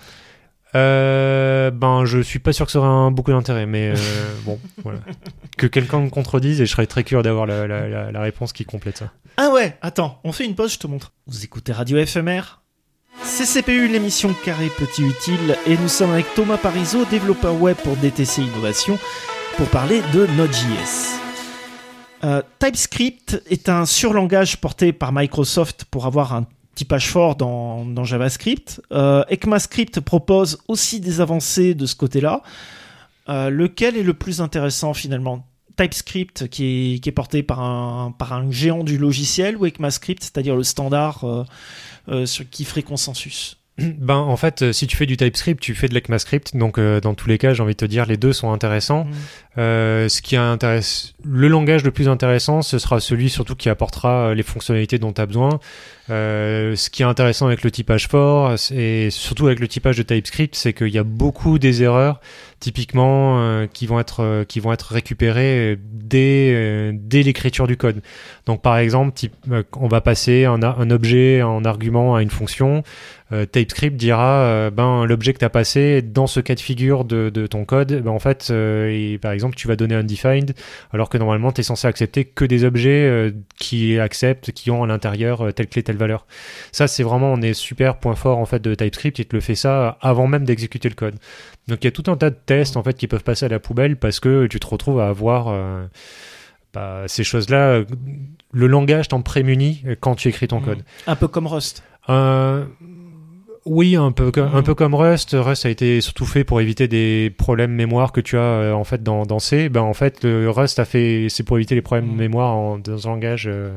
Euh, ben, je suis pas sûr que ça aurait un, beaucoup d'intérêt, mais euh, bon, voilà. Que quelqu'un me contredise et je serais très curieux d'avoir la, la, la, la réponse qui complète ça. Ah ouais, attends, on fait une pause, je te montre. Vous écoutez Radio F M R, C C P U, l'émission Carré Petit Utile, et nous sommes avec Thomas Parisot, développeur web pour D T C Innovation, pour parler de Node.js. Euh, TypeScript est un surlangage porté par Microsoft pour avoir un typage fort dans, dans JavaScript. Euh, ECMAScript propose aussi des avancées de ce côté-là. Euh, lequel est le plus intéressant finalement ? TypeScript qui est, qui est porté par un, par un géant du logiciel ou ECMAScript, c'est-à-dire le standard euh, euh, sur, qui ferait consensus ? Ben, en fait, si tu fais du TypeScript, tu fais de l'ECMAScript. Donc, euh, dans tous les cas, j'ai envie de te dire, les deux sont intéressants. Mmh. Euh, ce qui intéresse, le langage le plus intéressant, ce sera celui surtout qui apportera les fonctionnalités dont tu as besoin. Euh, ce qui est intéressant avec le typage fort, et surtout avec le typage de TypeScript, c'est qu'il y a beaucoup des erreurs, typiquement, euh, qui vont être euh, qui vont être récupérées dès euh, dès l'écriture du code. Donc, par exemple, type, euh, on va passer un, un objet en argument à une fonction. Euh, TypeScript dira euh, ben l'objet que tu as passé dans ce cas de figure de, de ton code, ben en fait euh, et, par exemple tu vas donner undefined alors que normalement tu es censé accepter que des objets euh, qui acceptent, qui ont à l'intérieur euh, telle clé, telle valeur. Ça c'est vraiment on est super point fort en fait de TypeScript, il te le fait ça avant même d'exécuter le code. Donc il y a tout un tas de tests en fait qui peuvent passer à la poubelle parce que tu te retrouves à avoir euh, bah, ces choses-là, le langage t'en prémunit quand tu écris ton code. Un peu comme Rust. Euh, Oui, un peu, comme, un peu comme Rust. Rust a été surtout fait pour éviter des problèmes mémoire que tu as euh, en fait dans, dans C. Ben en fait, le Rust a fait, c'est pour éviter les problèmes mmh. mémoire en, dans un langage, euh,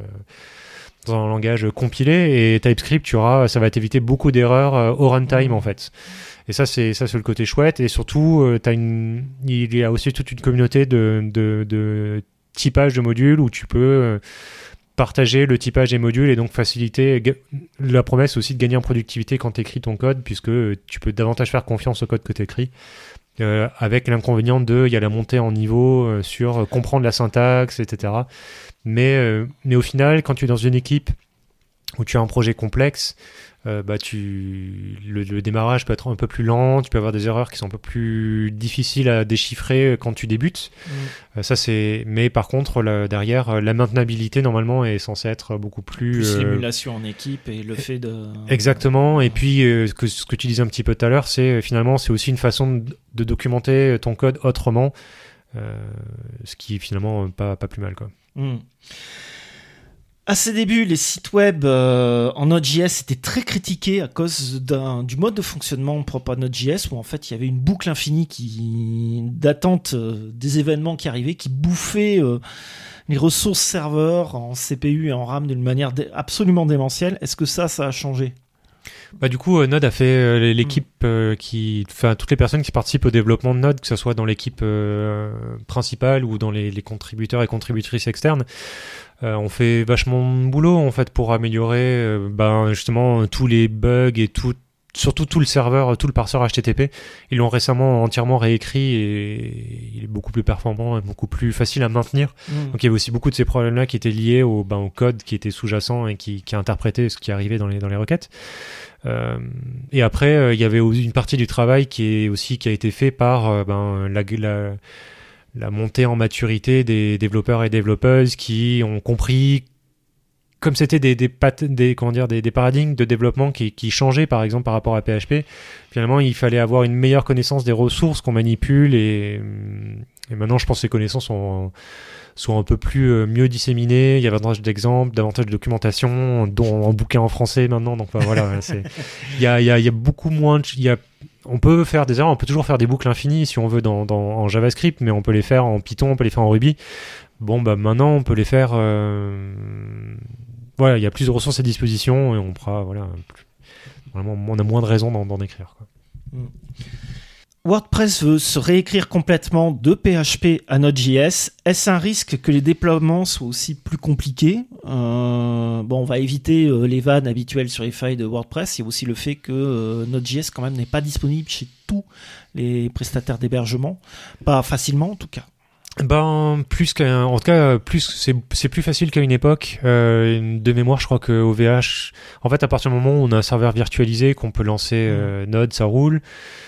dans un langage compilé. Et TypeScript, tu auras, ça va t'éviter beaucoup d'erreurs euh, au runtime mmh. en fait. Et ça, c'est ça, c'est le côté chouette. Et surtout, euh, t'as une, il y a aussi toute une communauté de, de, de typage de modules où tu peux euh, partager le typage des modules et donc faciliter la promesse aussi de gagner en productivité quand tu écris ton code, puisque tu peux davantage faire confiance au code que tu écris, euh, avec l'inconvénient de, il y a la montée en niveau euh, sur euh, comprendre la syntaxe, et cetera. Mais, euh, mais au final, quand tu es dans une équipe où tu as un projet complexe, euh, bah, tu, le, le démarrage peut être un peu plus lent, tu peux avoir des erreurs qui sont un peu plus difficiles à déchiffrer quand tu débutes. Mmh. Euh, ça, c'est... Mais par contre, là, derrière, la maintenabilité, normalement, est censée être beaucoup plus... Plus euh... l'émulation en équipe et le fait de... Exactement. Et puis, euh, que, ce que tu disais un petit peu tout à l'heure, c'est finalement, c'est aussi une façon de, de documenter ton code autrement, euh, ce qui est finalement pas, pas plus mal, quoi. Mmh. À ses débuts, les sites web euh, en Node.js étaient très critiqués à cause d'un, du mode de fonctionnement propre à Node.js, où en fait il y avait une boucle infinie qui, d'attente euh, des événements qui arrivaient, qui bouffait euh, les ressources serveurs en C P U et en RAM d'une manière dé- absolument démentielle. Est-ce que ça, ça a changé ? Bah, du coup, euh, Node a fait euh, l'équipe euh, qui, enfin, toutes les personnes qui participent au développement de Node, que ce soit dans l'équipe euh, principale ou dans les, les contributeurs et contributrices externes, euh, ont fait vachement de boulot en fait pour améliorer euh, ben, justement tous les bugs et tout, surtout tout le serveur, tout le parseur H T T P. Ils l'ont récemment entièrement réécrit et il est beaucoup plus performant et beaucoup plus facile à maintenir. Mmh. Donc il y avait aussi beaucoup de ces problèmes-là qui étaient liés au, ben, au code qui était sous-jacent et qui, qui interprétait ce qui arrivait dans les, dans les requêtes. Euh, et après, euh, il y avait une partie du travail qui est aussi qui a été fait par euh, ben, la, la, la montée en maturité des développeurs et développeuses qui ont compris, comme c'était des des, pat- des comment dire des, des paradigmes de développement qui, qui changeaient par exemple par rapport à P H P. Finalement, il fallait avoir une meilleure connaissance des ressources qu'on manipule et, et maintenant, je pense que ces connaissances sont sont un peu plus euh, mieux disséminées, il y a davantage d'exemples, davantage de documentation, dont en bouquin en français maintenant, donc ben, voilà, c'est il y a il y a il y a beaucoup moins, il y a on peut faire des erreurs, on peut toujours faire des boucles infinies si on veut dans dans en JavaScript, mais on peut les faire en Python, on peut les faire en Ruby. Bon bah maintenant on peut les faire euh... voilà, il y a plus de ressources à disposition et on pourra voilà plus... vraiment on a moins de raisons d'en, d'en écrire, quoi. Mm. WordPress veut se réécrire complètement de P H P à Node.js. Est-ce un risque que les déploiements soient aussi plus compliqués ? euh, Bon, on va éviter euh, les vannes habituelles sur les failles de WordPress. Il y a aussi le fait que euh, Node.js quand même n'est pas disponible chez tous les prestataires d'hébergement, pas facilement en tout cas. Ben plus qu'un, en tout cas plus c'est c'est plus facile qu'à une époque. Euh, de mémoire, je crois que O V H, en fait, à partir du moment où on a un serveur virtualisé, qu'on peut lancer euh, Node, ça roule.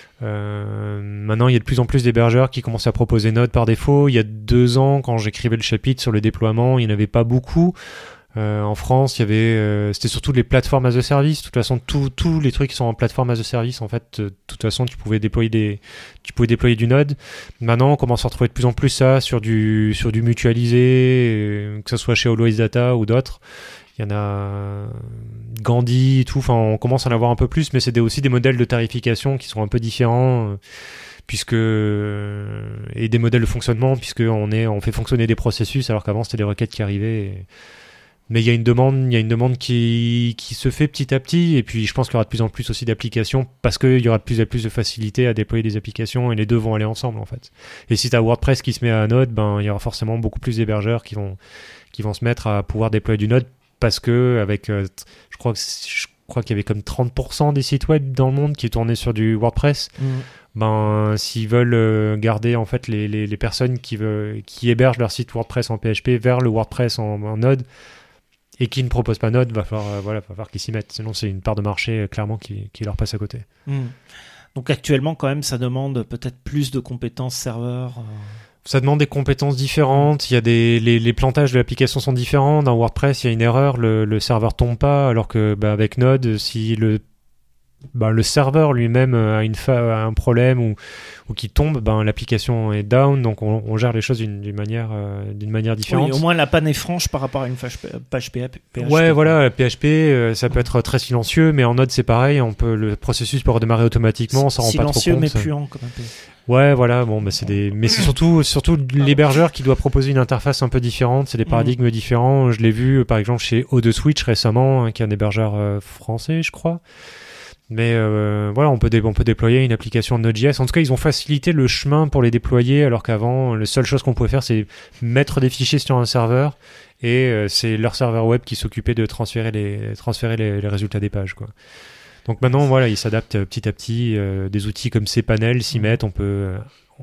Euh, maintenant, il y a de plus en plus d'hébergeurs qui commencent à proposer Node par défaut. Il y a deux ans, quand j'écrivais le chapitre sur le déploiement, il n'y en avait pas beaucoup. Euh, en France, il y avait, euh, c'était surtout les plateformes as a service. De toute façon, tous tous les trucs qui sont en plateforme as a service, en fait, euh, de toute façon, tu pouvais déployer des, tu pouvais déployer du Node. Maintenant, on commence à retrouver de plus en plus ça sur du, sur du mutualisé, euh, que ce soit chez Always Data ou d'autres. Il y en a Gandhi et tout. Enfin, on commence à en avoir un peu plus, mais c'est des, aussi des modèles de tarification qui sont un peu différents. Euh, puisque et des modèles de fonctionnement, puisque on est, on fait fonctionner des processus, alors qu'avant c'était des requêtes qui arrivaient. Et... Mais il y a une demande, il y a une demande qui qui se fait petit à petit, et puis je pense qu'il y aura de plus en plus aussi d'applications, parce qu'il y aura de plus en plus de facilité à déployer des applications, et les deux vont aller ensemble en fait. Et si tu as WordPress qui se met à Node, ben il y aura forcément beaucoup plus d'hébergeurs qui vont qui vont se mettre à pouvoir déployer du Node, parce que avec, euh, je crois que je crois qu'il y avait comme trente pour cent des sites web dans le monde qui tournaient sur du WordPress. Mmh. Ben, s'ils veulent garder en fait les, les, les personnes qui, veulent, qui hébergent leur site WordPress en P H P vers le WordPress en, en Node et qui ne proposent pas Node, va falloir, euh, voilà, va falloir qu'ils s'y mettent. Sinon, c'est une part de marché euh, clairement qui, qui leur passe à côté. Mmh. Donc actuellement, quand même, ça demande peut-être plus de compétences serveurs. Euh... Ça demande des compétences différentes. Il y a des les, les plantages de l'application sont différents. Dans WordPress, il y a une erreur, le, le serveur tombe pas, alors que bah, avec Node, si le Ben, le serveur lui-même a, une fa- a un problème ou, ou qui tombe, ben, l'application est down, donc on, on gère les choses d'une, d'une, manière, euh, d'une manière différente. Oui, au moins la panne est franche par rapport à une page P H P. Ouais, voilà, P H P, euh, ça peut être très silencieux, mais en Node c'est pareil, on peut, le processus peut redémarrer automatiquement, on s'en rend pas trop compte. Silencieux mais puant comme un peu. Ouais, voilà, bon, bah, c'est des, mais c'est surtout, surtout l'hébergeur qui doit proposer une interface un peu dé... différente, c'est des paradigmes mmh. différents. Je l'ai vu, par exemple, chez O deux Switch récemment, hein, qui est un hébergeur euh, français, je crois. Mais euh, voilà, on peut, dé- on peut déployer une application Node.js. En tout cas, ils ont facilité le chemin pour les déployer, alors qu'avant, la seule chose qu'on pouvait faire, c'est mettre des fichiers sur un serveur, et euh, c'est leur serveur web qui s'occupait de transférer les, transférer les, les résultats des pages, quoi. Donc maintenant, voilà, ils s'adaptent petit à petit. Euh, des outils comme cPanel s'y mettent. On peut,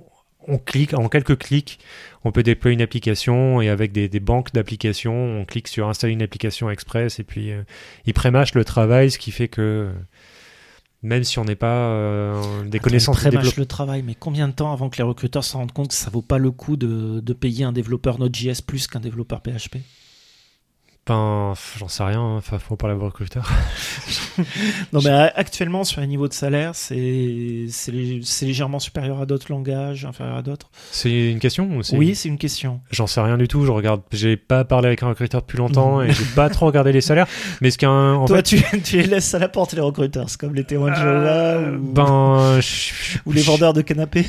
on clique, en quelques clics, on peut déployer une application et avec des, des banques d'applications, on clique sur installer une application express et puis euh, il prémâche le travail, ce qui fait que même si on n'est pas euh, des Attends, connaissances il prémâche développement. le travail, mais combien de temps avant que les recruteurs se rendent compte que ça vaut pas le coup de, de payer un développeur Node.js plus qu'un développeur P H P? Ben, j'en sais rien, enfin, faut parler aux recruteurs. Non, mais actuellement, sur les niveaux de salaire, c'est, c'est, lég- c'est légèrement supérieur à d'autres langages, inférieur à d'autres. C'est une question ou c'est... Oui, c'est une question. J'en sais rien du tout, je regarde, j'ai pas parlé avec un recruteur depuis longtemps et j'ai pas trop regardé les salaires, mais ce qu'un, en Toi, fait, tu, tu les laisses à la porte, les recruteurs. C'est comme les témoins de Jéhovah euh, ou, ben, je- ou les vendeurs de canapés.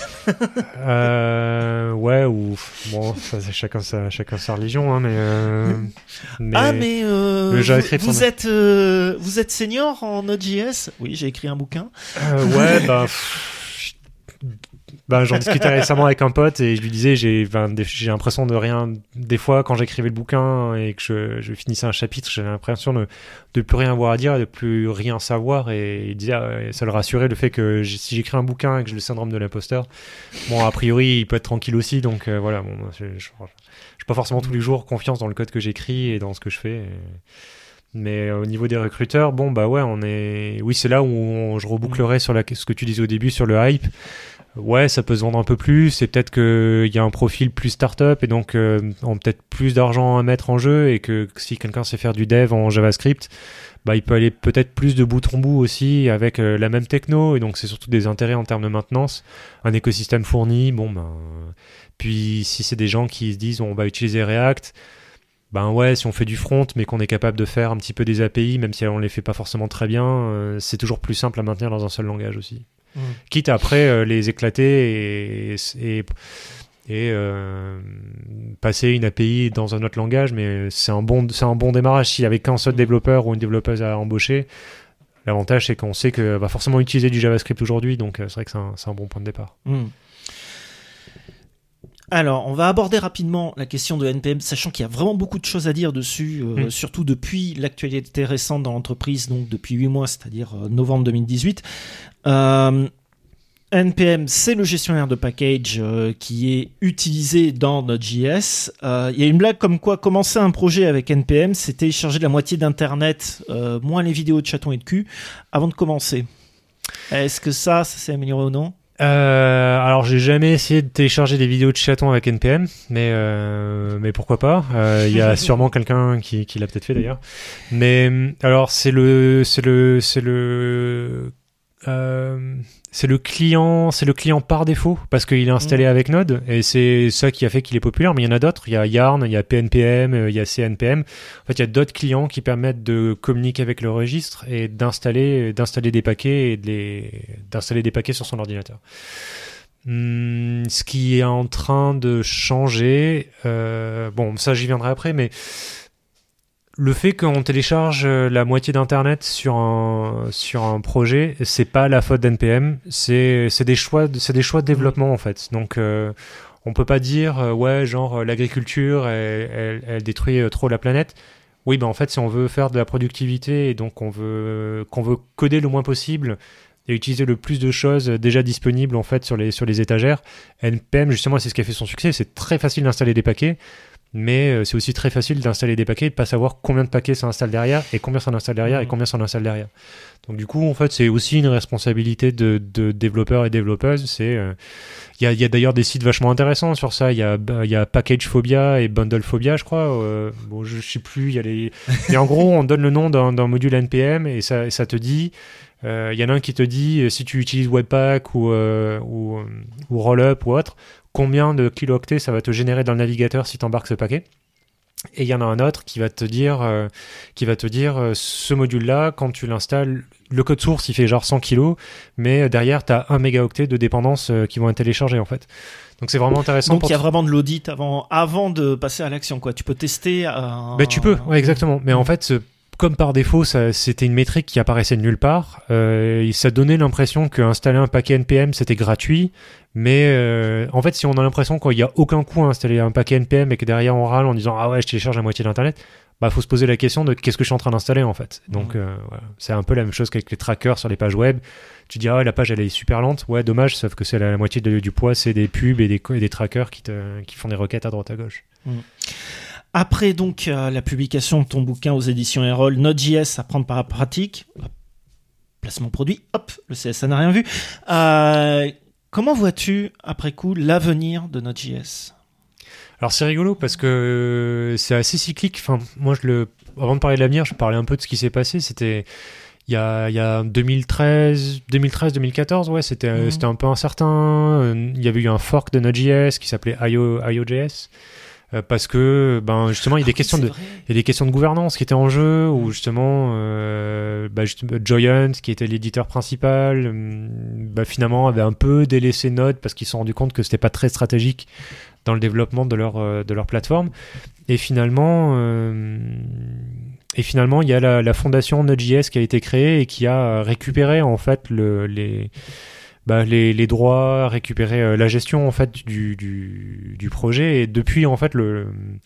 Euh, ouais, ou bon, ça, c'est chacun sa, chacun sa religion, hein, mais, euh, mais, Ah, mais euh, le vous, JavaScript, vous on a- êtes, euh, vous êtes senior en Node.js? Oui, j'ai écrit un bouquin. euh, ouais, bah, pff, bah, j'en discutais récemment avec un pote et je lui disais, j'ai, ben, des- j'ai l'impression de rien. Des fois, quand j'écrivais le bouquin et que je, je finissais un chapitre, j'avais l'impression de, de plus rien avoir à dire et de plus rien savoir. Et il disait, ah, ouais, ça le rassurait le fait que j'ai- si j'écris un bouquin et que j'ai le syndrome de l'imposteur, bon, a priori, il peut être tranquille aussi. Donc euh, voilà, bon, je, je, je, j'ai pas forcément tous les jours confiance dans le code que j'écris et dans ce que je fais. Et... Mais euh, au niveau des recruteurs, bon, bah ouais, on est. Oui, c'est là où on- je rebouclerai sur la, ce que tu disais au début sur le hype. Ouais, ça peut se vendre un peu plus, c'est peut-être qu'il y a un profil plus start-up et donc euh, on a peut-être plus d'argent à mettre en jeu et que si quelqu'un sait faire du dev en JavaScript, bah, il peut aller peut-être plus de bout en bout aussi avec euh, la même techno et donc c'est surtout des intérêts en termes de maintenance, un écosystème fourni, bon ben... Puis si c'est des gens qui se disent on va utiliser React, ben ouais, si on fait du front mais qu'on est capable de faire un petit peu des A P I, même si on les fait pas forcément très bien, euh, c'est toujours plus simple à maintenir dans un seul langage aussi. Mmh. Quitte à après euh, les éclater et, et, et euh, passer une A P I dans un autre langage, mais c'est un bon, c'est un bon démarrage. S'il n'y avait qu'un seul développeur ou une développeuse à embaucher, l'avantage c'est qu'on sait qu'on va forcément utiliser du JavaScript aujourd'hui, donc euh, c'est vrai que c'est un, c'est un bon point de départ. Mmh. Alors, on va aborder rapidement la question de N P M, sachant qu'il y a vraiment beaucoup de choses à dire dessus, euh, Mm. surtout depuis l'actualité récente dans l'entreprise, donc depuis huit mois, c'est-à-dire euh, novembre deux mille dix-huit. Euh, N P M, c'est le gestionnaire de package euh, qui est utilisé dans Node.js. Euh, Il y a une blague comme quoi commencer un projet avec N P M, c'est télécharger la moitié d'Internet, euh, moins les vidéos de chatons et de cul, avant de commencer. Est-ce que ça, ça s'est amélioré ou non ? Euh, alors j'ai jamais essayé de télécharger des vidéos de chatons avec N P M, mais euh, mais pourquoi pas. Euh, Il y a sûrement quelqu'un qui, qui l'a peut-être fait d'ailleurs. Mais alors c'est le c'est le c'est le euh, c'est le client c'est le client par défaut parce qu'il est installé Mmh. avec Node et c'est ça qui a fait qu'il est populaire. Mais il y en a d'autres. Il y a Yarn, il y a P N P M, il y a C N P M. En fait, il y a d'autres clients qui permettent de communiquer avec le registre et d'installer d'installer des paquets et de les d'installer des paquets sur son ordinateur. Hum, ce qui est en train de changer, euh, bon, ça j'y viendrai après, mais le fait qu'on télécharge la moitié d'internet sur un sur un projet, c'est pas la faute d'N P M, c'est c'est des choix de, c'est des choix de développement en fait. Donc euh, on peut pas dire euh, ouais genre l'agriculture elle, elle, elle détruit trop la planète. Oui, ben en fait si on veut faire de la productivité et donc on veut qu'on veut coder le moins possible et utiliser le plus de choses déjà disponibles en fait sur les sur les étagères, N P M justement c'est ce qui a fait son succès. C'est très facile d'installer des paquets. Mais euh, c'est aussi très facile d'installer des paquets et de pas savoir combien de paquets ça installe derrière et combien ça en installe derrière et combien ça en installe derrière. Donc du coup, en fait, c'est aussi une responsabilité de, de développeurs et développeuses. C'est, il euh, y a, y a d'ailleurs des sites vachement intéressants sur ça. Il y a, il y a Package Phobia et Bundle Phobia, je crois. Euh, bon, je sais plus. Il y a les. Et en gros, on donne le nom d'un, d'un module N P M et ça, et ça te dit. Il euh, y en a un qui te dit si tu utilises Webpack ou euh, ou, ou Rollup ou autre. Combien de kilooctets ça va te générer dans le navigateur si tu embarques ce paquet. Et il y en a un autre qui va te dire, euh, qui va te dire euh, ce module-là, quand tu l'installes, le code source, il fait genre cent kilos, mais derrière, tu as un mégaoctet de dépendances euh, qui vont être téléchargées, en fait. Donc, c'est vraiment intéressant. Donc, il y a t- vraiment de l'audit avant, avant de passer à l'action, quoi. Tu peux tester. Euh... Ben, tu peux, ouais, exactement. Mais en fait, ce comme par défaut, ça, c'était une métrique qui apparaissait de nulle part. Euh, et ça donnait l'impression qu'installer un paquet N P M, c'était gratuit. Mais euh, en fait, si on a l'impression qu'il n'y a aucun coût à installer un paquet N P M et que derrière on râle en disant « Ah ouais, je télécharge la moitié d'Internet », bah faut se poser la question de qu'est-ce que je suis en train d'installer en fait. Donc Mmh. euh, voilà. C'est un peu la même chose qu'avec les trackers sur les pages web. Tu dis ah la page elle est super lente, ouais dommage, sauf que c'est la, la moitié de- du poids, c'est des pubs et des, co- et des trackers qui, te, qui font des requêtes à droite à gauche. Après donc euh, la publication de ton bouquin aux éditions Erol, Node.js à prendre par la pratique, hop, placement produit, hop, le C S A n'a rien vu. Euh, comment vois-tu après coup l'avenir de Node.js ? Alors c'est rigolo parce que c'est assez cyclique. Enfin, moi, je le... avant de parler de l'avenir, je parlais un peu de ce qui s'est passé. C'était il y a, il y a deux mille treize, deux mille treize, deux mille quatorze, ouais, c'était, Mhm. c'était un peu incertain. Il y avait eu un fork de Node.js qui s'appelait I O, I O J S. euh, Parce que ben justement il y a des questions de il y a des questions de gouvernance qui étaient en jeu, où justement euh, bah, juste, Giant qui était l'éditeur principal hum, bah, finalement avait un peu délaissé Node parce qu'ils se sont rendus compte que c'était pas très stratégique dans le développement de leur, euh, de leur plateforme. Et finalement, euh, et finalement, il y a la, la fondation Node.js qui a été créée et qui a récupéré en fait le, les, bah, les, les droits, récupéré euh, la gestion en fait du, du, du projet. Et depuis en fait le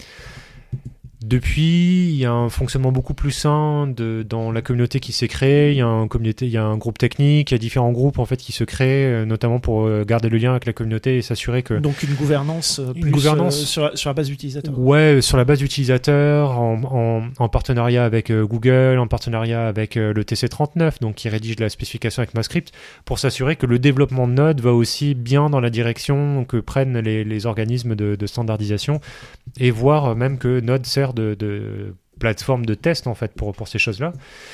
Depuis, il y a un fonctionnement beaucoup plus sain de, dans la communauté qui s'est créée. Il y a un communauté, il y a un groupe technique, il y a différents groupes en fait qui se créent, euh, notamment pour euh, garder le lien avec la communauté et s'assurer que Donc une gouvernance, euh, Une plus, gouvernance. euh, sur, la- sur la base d'utilisateurs. ouais, sur la base d'utilisateurs, en, en, en partenariat avec euh, Google, en partenariat avec euh, le T C trente-neuf, donc qui rédige la spécification avec Mascript, pour s'assurer que le développement de Node va aussi bien dans la direction que prennent les, les organismes de, de standardisation, et voir même que Node sert de, de plateforme de test en fait pour, pour ces choses-là.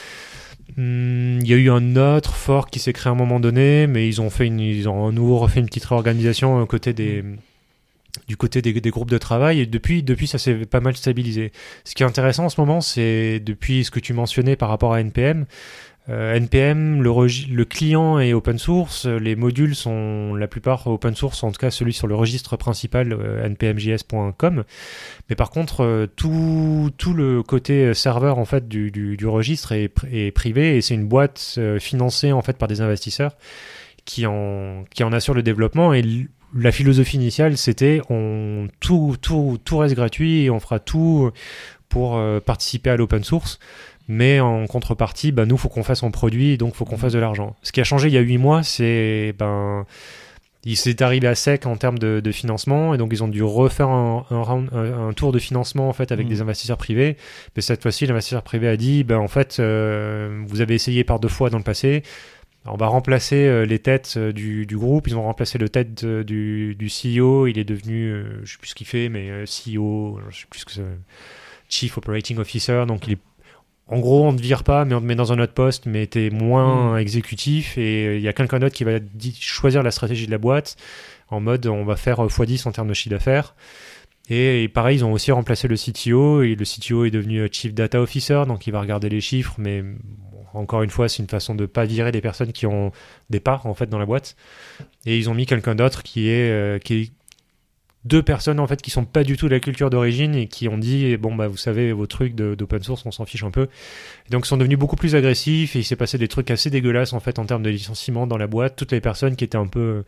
Hum, Il y a eu un autre fork qui s'est créé à un moment donné, mais ils ont fait une, ils ont à nouveau refait une petite réorganisation côté des, du côté des, des groupes de travail, et depuis, depuis ça s'est pas mal stabilisé. Ce qui est intéressant en ce moment, c'est depuis ce que tu mentionnais par rapport à N P M. Euh, N P M, le, regi- le client est open source, les modules sont la plupart open source, en tout cas celui sur le registre principal euh, n p m j s point com. Mais par contre, euh, tout, tout le côté serveur en fait du, du, du registre est, pr- est privé, et c'est une boîte euh, financée en fait par des investisseurs qui en, qui en assure le développement. Et l- la philosophie initiale, c'était on, tout, tout, tout reste gratuit et on fera tout pour euh, participer à l'open source. Mais en contrepartie, bah, nous, il faut qu'on fasse un produit, donc il faut qu'on fasse de l'argent. Ce qui a changé il y a huit mois, c'est... Ben, il s'est arrivé à sec en termes de, de financement, et donc ils ont dû refaire un, un, round, un, un tour de financement en fait, avec Mmh. des investisseurs privés. Mais cette fois-ci, l'investisseur privé a dit, ben, en fait, euh, vous avez essayé par deux fois dans le passé, on va remplacer euh, les têtes euh, du, du groupe. Ils ont remplacé le tête euh, du, du C E O, il est devenu, euh, je ne sais plus ce qu'il fait, mais euh, C E O, je ne sais plus ce que c'est, Chief Operating Officer, donc il est en gros, on ne te vire pas, mais on te met dans un autre poste, mais tu es moins Mmh. exécutif, et il y a quelqu'un d'autre qui va di- choisir la stratégie de la boîte, en mode on va faire fois dix en termes de chiffre d'affaires. Et, et pareil, ils ont aussi remplacé le C T O, et le C T O est devenu Chief Data Officer, donc il va regarder les chiffres, mais bon, encore une fois, c'est une façon de ne pas virer des personnes qui ont des parts en fait, dans la boîte. Et ils ont mis quelqu'un d'autre qui est, euh, qui est deux personnes en fait qui sont pas du tout de la culture d'origine, et qui ont dit bon bah vous savez vos trucs de, d'open source on s'en fiche un peu, et donc ils sont devenus beaucoup plus agressifs, et il s'est passé des trucs assez dégueulasses en fait en termes de licenciement dans la boîte. Toutes les personnes qui étaient un peu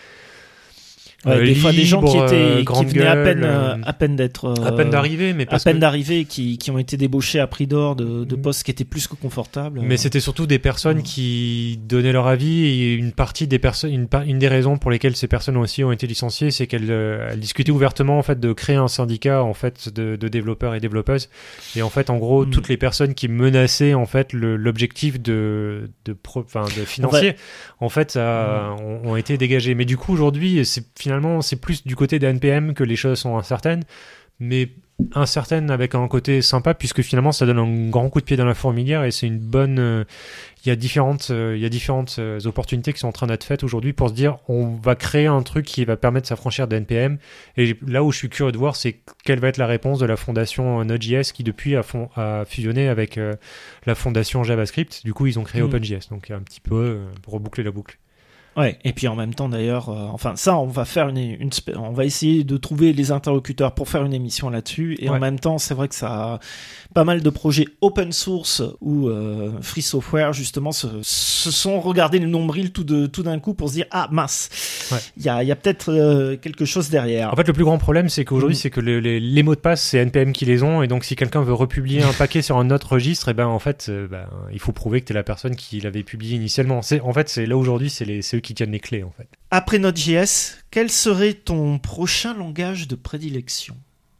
Ouais, euh, des fois des gens qui libres, étaient euh, qui grande venaient à gueule, peine euh, euh, à peine d'être euh, à peine d'arriver, mais à parce peine que- d'arriver, qui, qui ont été débauchés à prix d'or de, de Mm. postes qui étaient plus que confortables. Mais c'était surtout des personnes Mm. qui donnaient leur avis, et une partie des personnes, une, par- une des raisons pour lesquelles ces personnes aussi ont été licenciées, c'est qu'elles euh, elles discutaient ouvertement en fait de créer un syndicat en fait de, de développeurs et développeuses, et en fait en gros Mm. toutes les personnes qui menaçaient en fait le- l'objectif de de, pro, enfin, de financier en fait ça, ont, ont été dégagées. Mais du coup aujourd'hui c'est finalement c'est plus du côté des N P M que les choses sont incertaines, mais incertaine avec un côté sympa, puisque finalement ça donne un grand coup de pied dans la fourmilière, et c'est une bonne euh, il y a différentes euh, il y a différentes euh, opportunités qui sont en train d'être faites aujourd'hui pour se dire on va créer un truc qui va permettre de s'affranchir des N P M. Et là où je suis curieux de voir, c'est quelle va être la réponse de la fondation Node.js, qui depuis a, fond, a fusionné avec euh, la fondation JavaScript. Du coup ils ont créé Mm. OpenJS, donc un petit peu euh, pour reboucler la boucle. Ouais, et puis en même temps d'ailleurs, euh, enfin ça, on va faire une, une, on va essayer de trouver les interlocuteurs pour faire une émission là-dessus, et ouais. en même temps, c'est vrai que ça a pas mal de projets open source ou euh, free software justement se, se sont regardés le nombril tout de tout d'un coup pour se dire ah mince, il ouais. y a il y a peut-être euh, quelque chose derrière. En fait, le plus grand problème, c'est qu'aujourd'hui, mmh. c'est que les, les, les mots de passe, c'est N P M qui les ont, et donc si quelqu'un veut republier un paquet sur un autre registre, et ben en fait, euh, ben, il faut prouver que t'es la personne qui l'avait publié initialement. C'est, en fait, c'est là aujourd'hui, c'est les c'est eux qui tiennent les clés en fait. Après Node.js, quel serait ton prochain langage de prédilection ?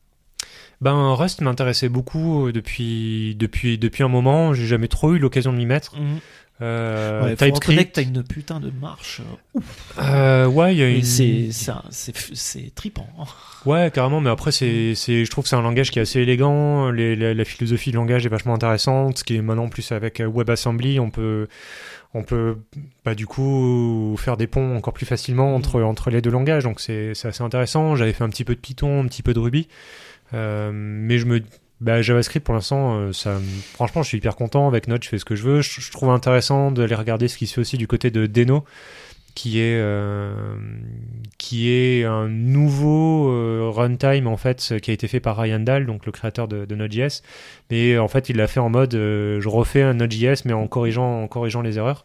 Ben Rust m'intéressait beaucoup depuis depuis depuis un moment. J'ai jamais trop eu l'occasion de m'y mettre. Mmh. Euh, ouais, TypeScript, t'as une putain de marche. Ouf. Euh, ouais, il y a une. C'est c'est, c'est c'est trippant. Ouais, carrément. Mais après, c'est c'est je trouve que c'est un langage qui est assez élégant. Les, la, la philosophie du langage est vachement intéressante. Ce qui est maintenant plus avec WebAssembly, on peut on peut bah, du coup faire des ponts encore plus facilement entre entre les deux langages. Donc c'est c'est assez intéressant. J'avais fait un petit peu de Python, un petit peu de Ruby. Euh, mais je me bah, JavaScript pour l'instant euh, ça franchement je suis hyper content avec Node, je fais ce que je veux. je, je trouve intéressant d'aller regarder ce qui se fait aussi du côté de Deno qui est euh, qui est un nouveau euh, runtime en fait qui a été fait par Ryan Dahl, donc le créateur de, de Node.js, mais en fait il l'a fait en mode euh, je refais un Node.js mais en corrigeant en corrigeant les erreurs.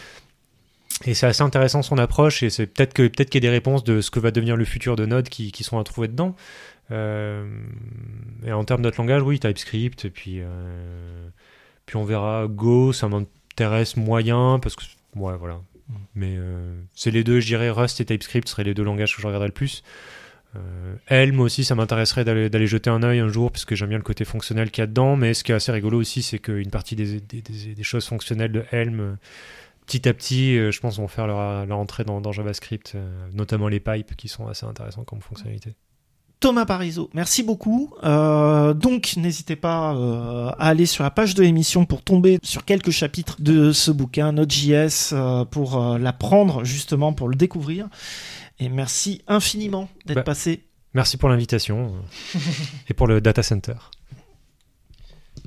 Et c'est assez intéressant son approche, et c'est peut-être que peut-être qu'il y a des réponses de ce que va devenir le futur de Node qui, qui sont à trouver dedans. Euh, et en termes d'autres langages, oui, TypeScript, et puis, euh, puis on verra. Go, ça m'intéresse moyen, parce que, ouais, voilà. Mm. Mais euh, c'est les deux, je dirais, Rust et TypeScript seraient les deux langages que je regarderais le plus. Euh, Helm aussi, ça m'intéresserait d'aller, d'aller jeter un œil un jour, parce que j'aime bien le côté fonctionnel qu'il y a dedans, mais ce qui est assez rigolo aussi, c'est qu'une partie des, des, des, des choses fonctionnelles de Helm, petit à petit, euh, je pense, vont faire leur, leur entrée dans, dans JavaScript, euh, notamment les pipes, qui sont assez intéressants comme fonctionnalité. Thomas Parizeau, merci beaucoup. Euh, donc, n'hésitez pas euh, à aller sur la page de l'émission pour tomber sur quelques chapitres de ce bouquin Node.js euh, pour euh, l'apprendre, justement, pour le découvrir. Et merci infiniment d'être bah, passé. Merci pour l'invitation et pour le data center.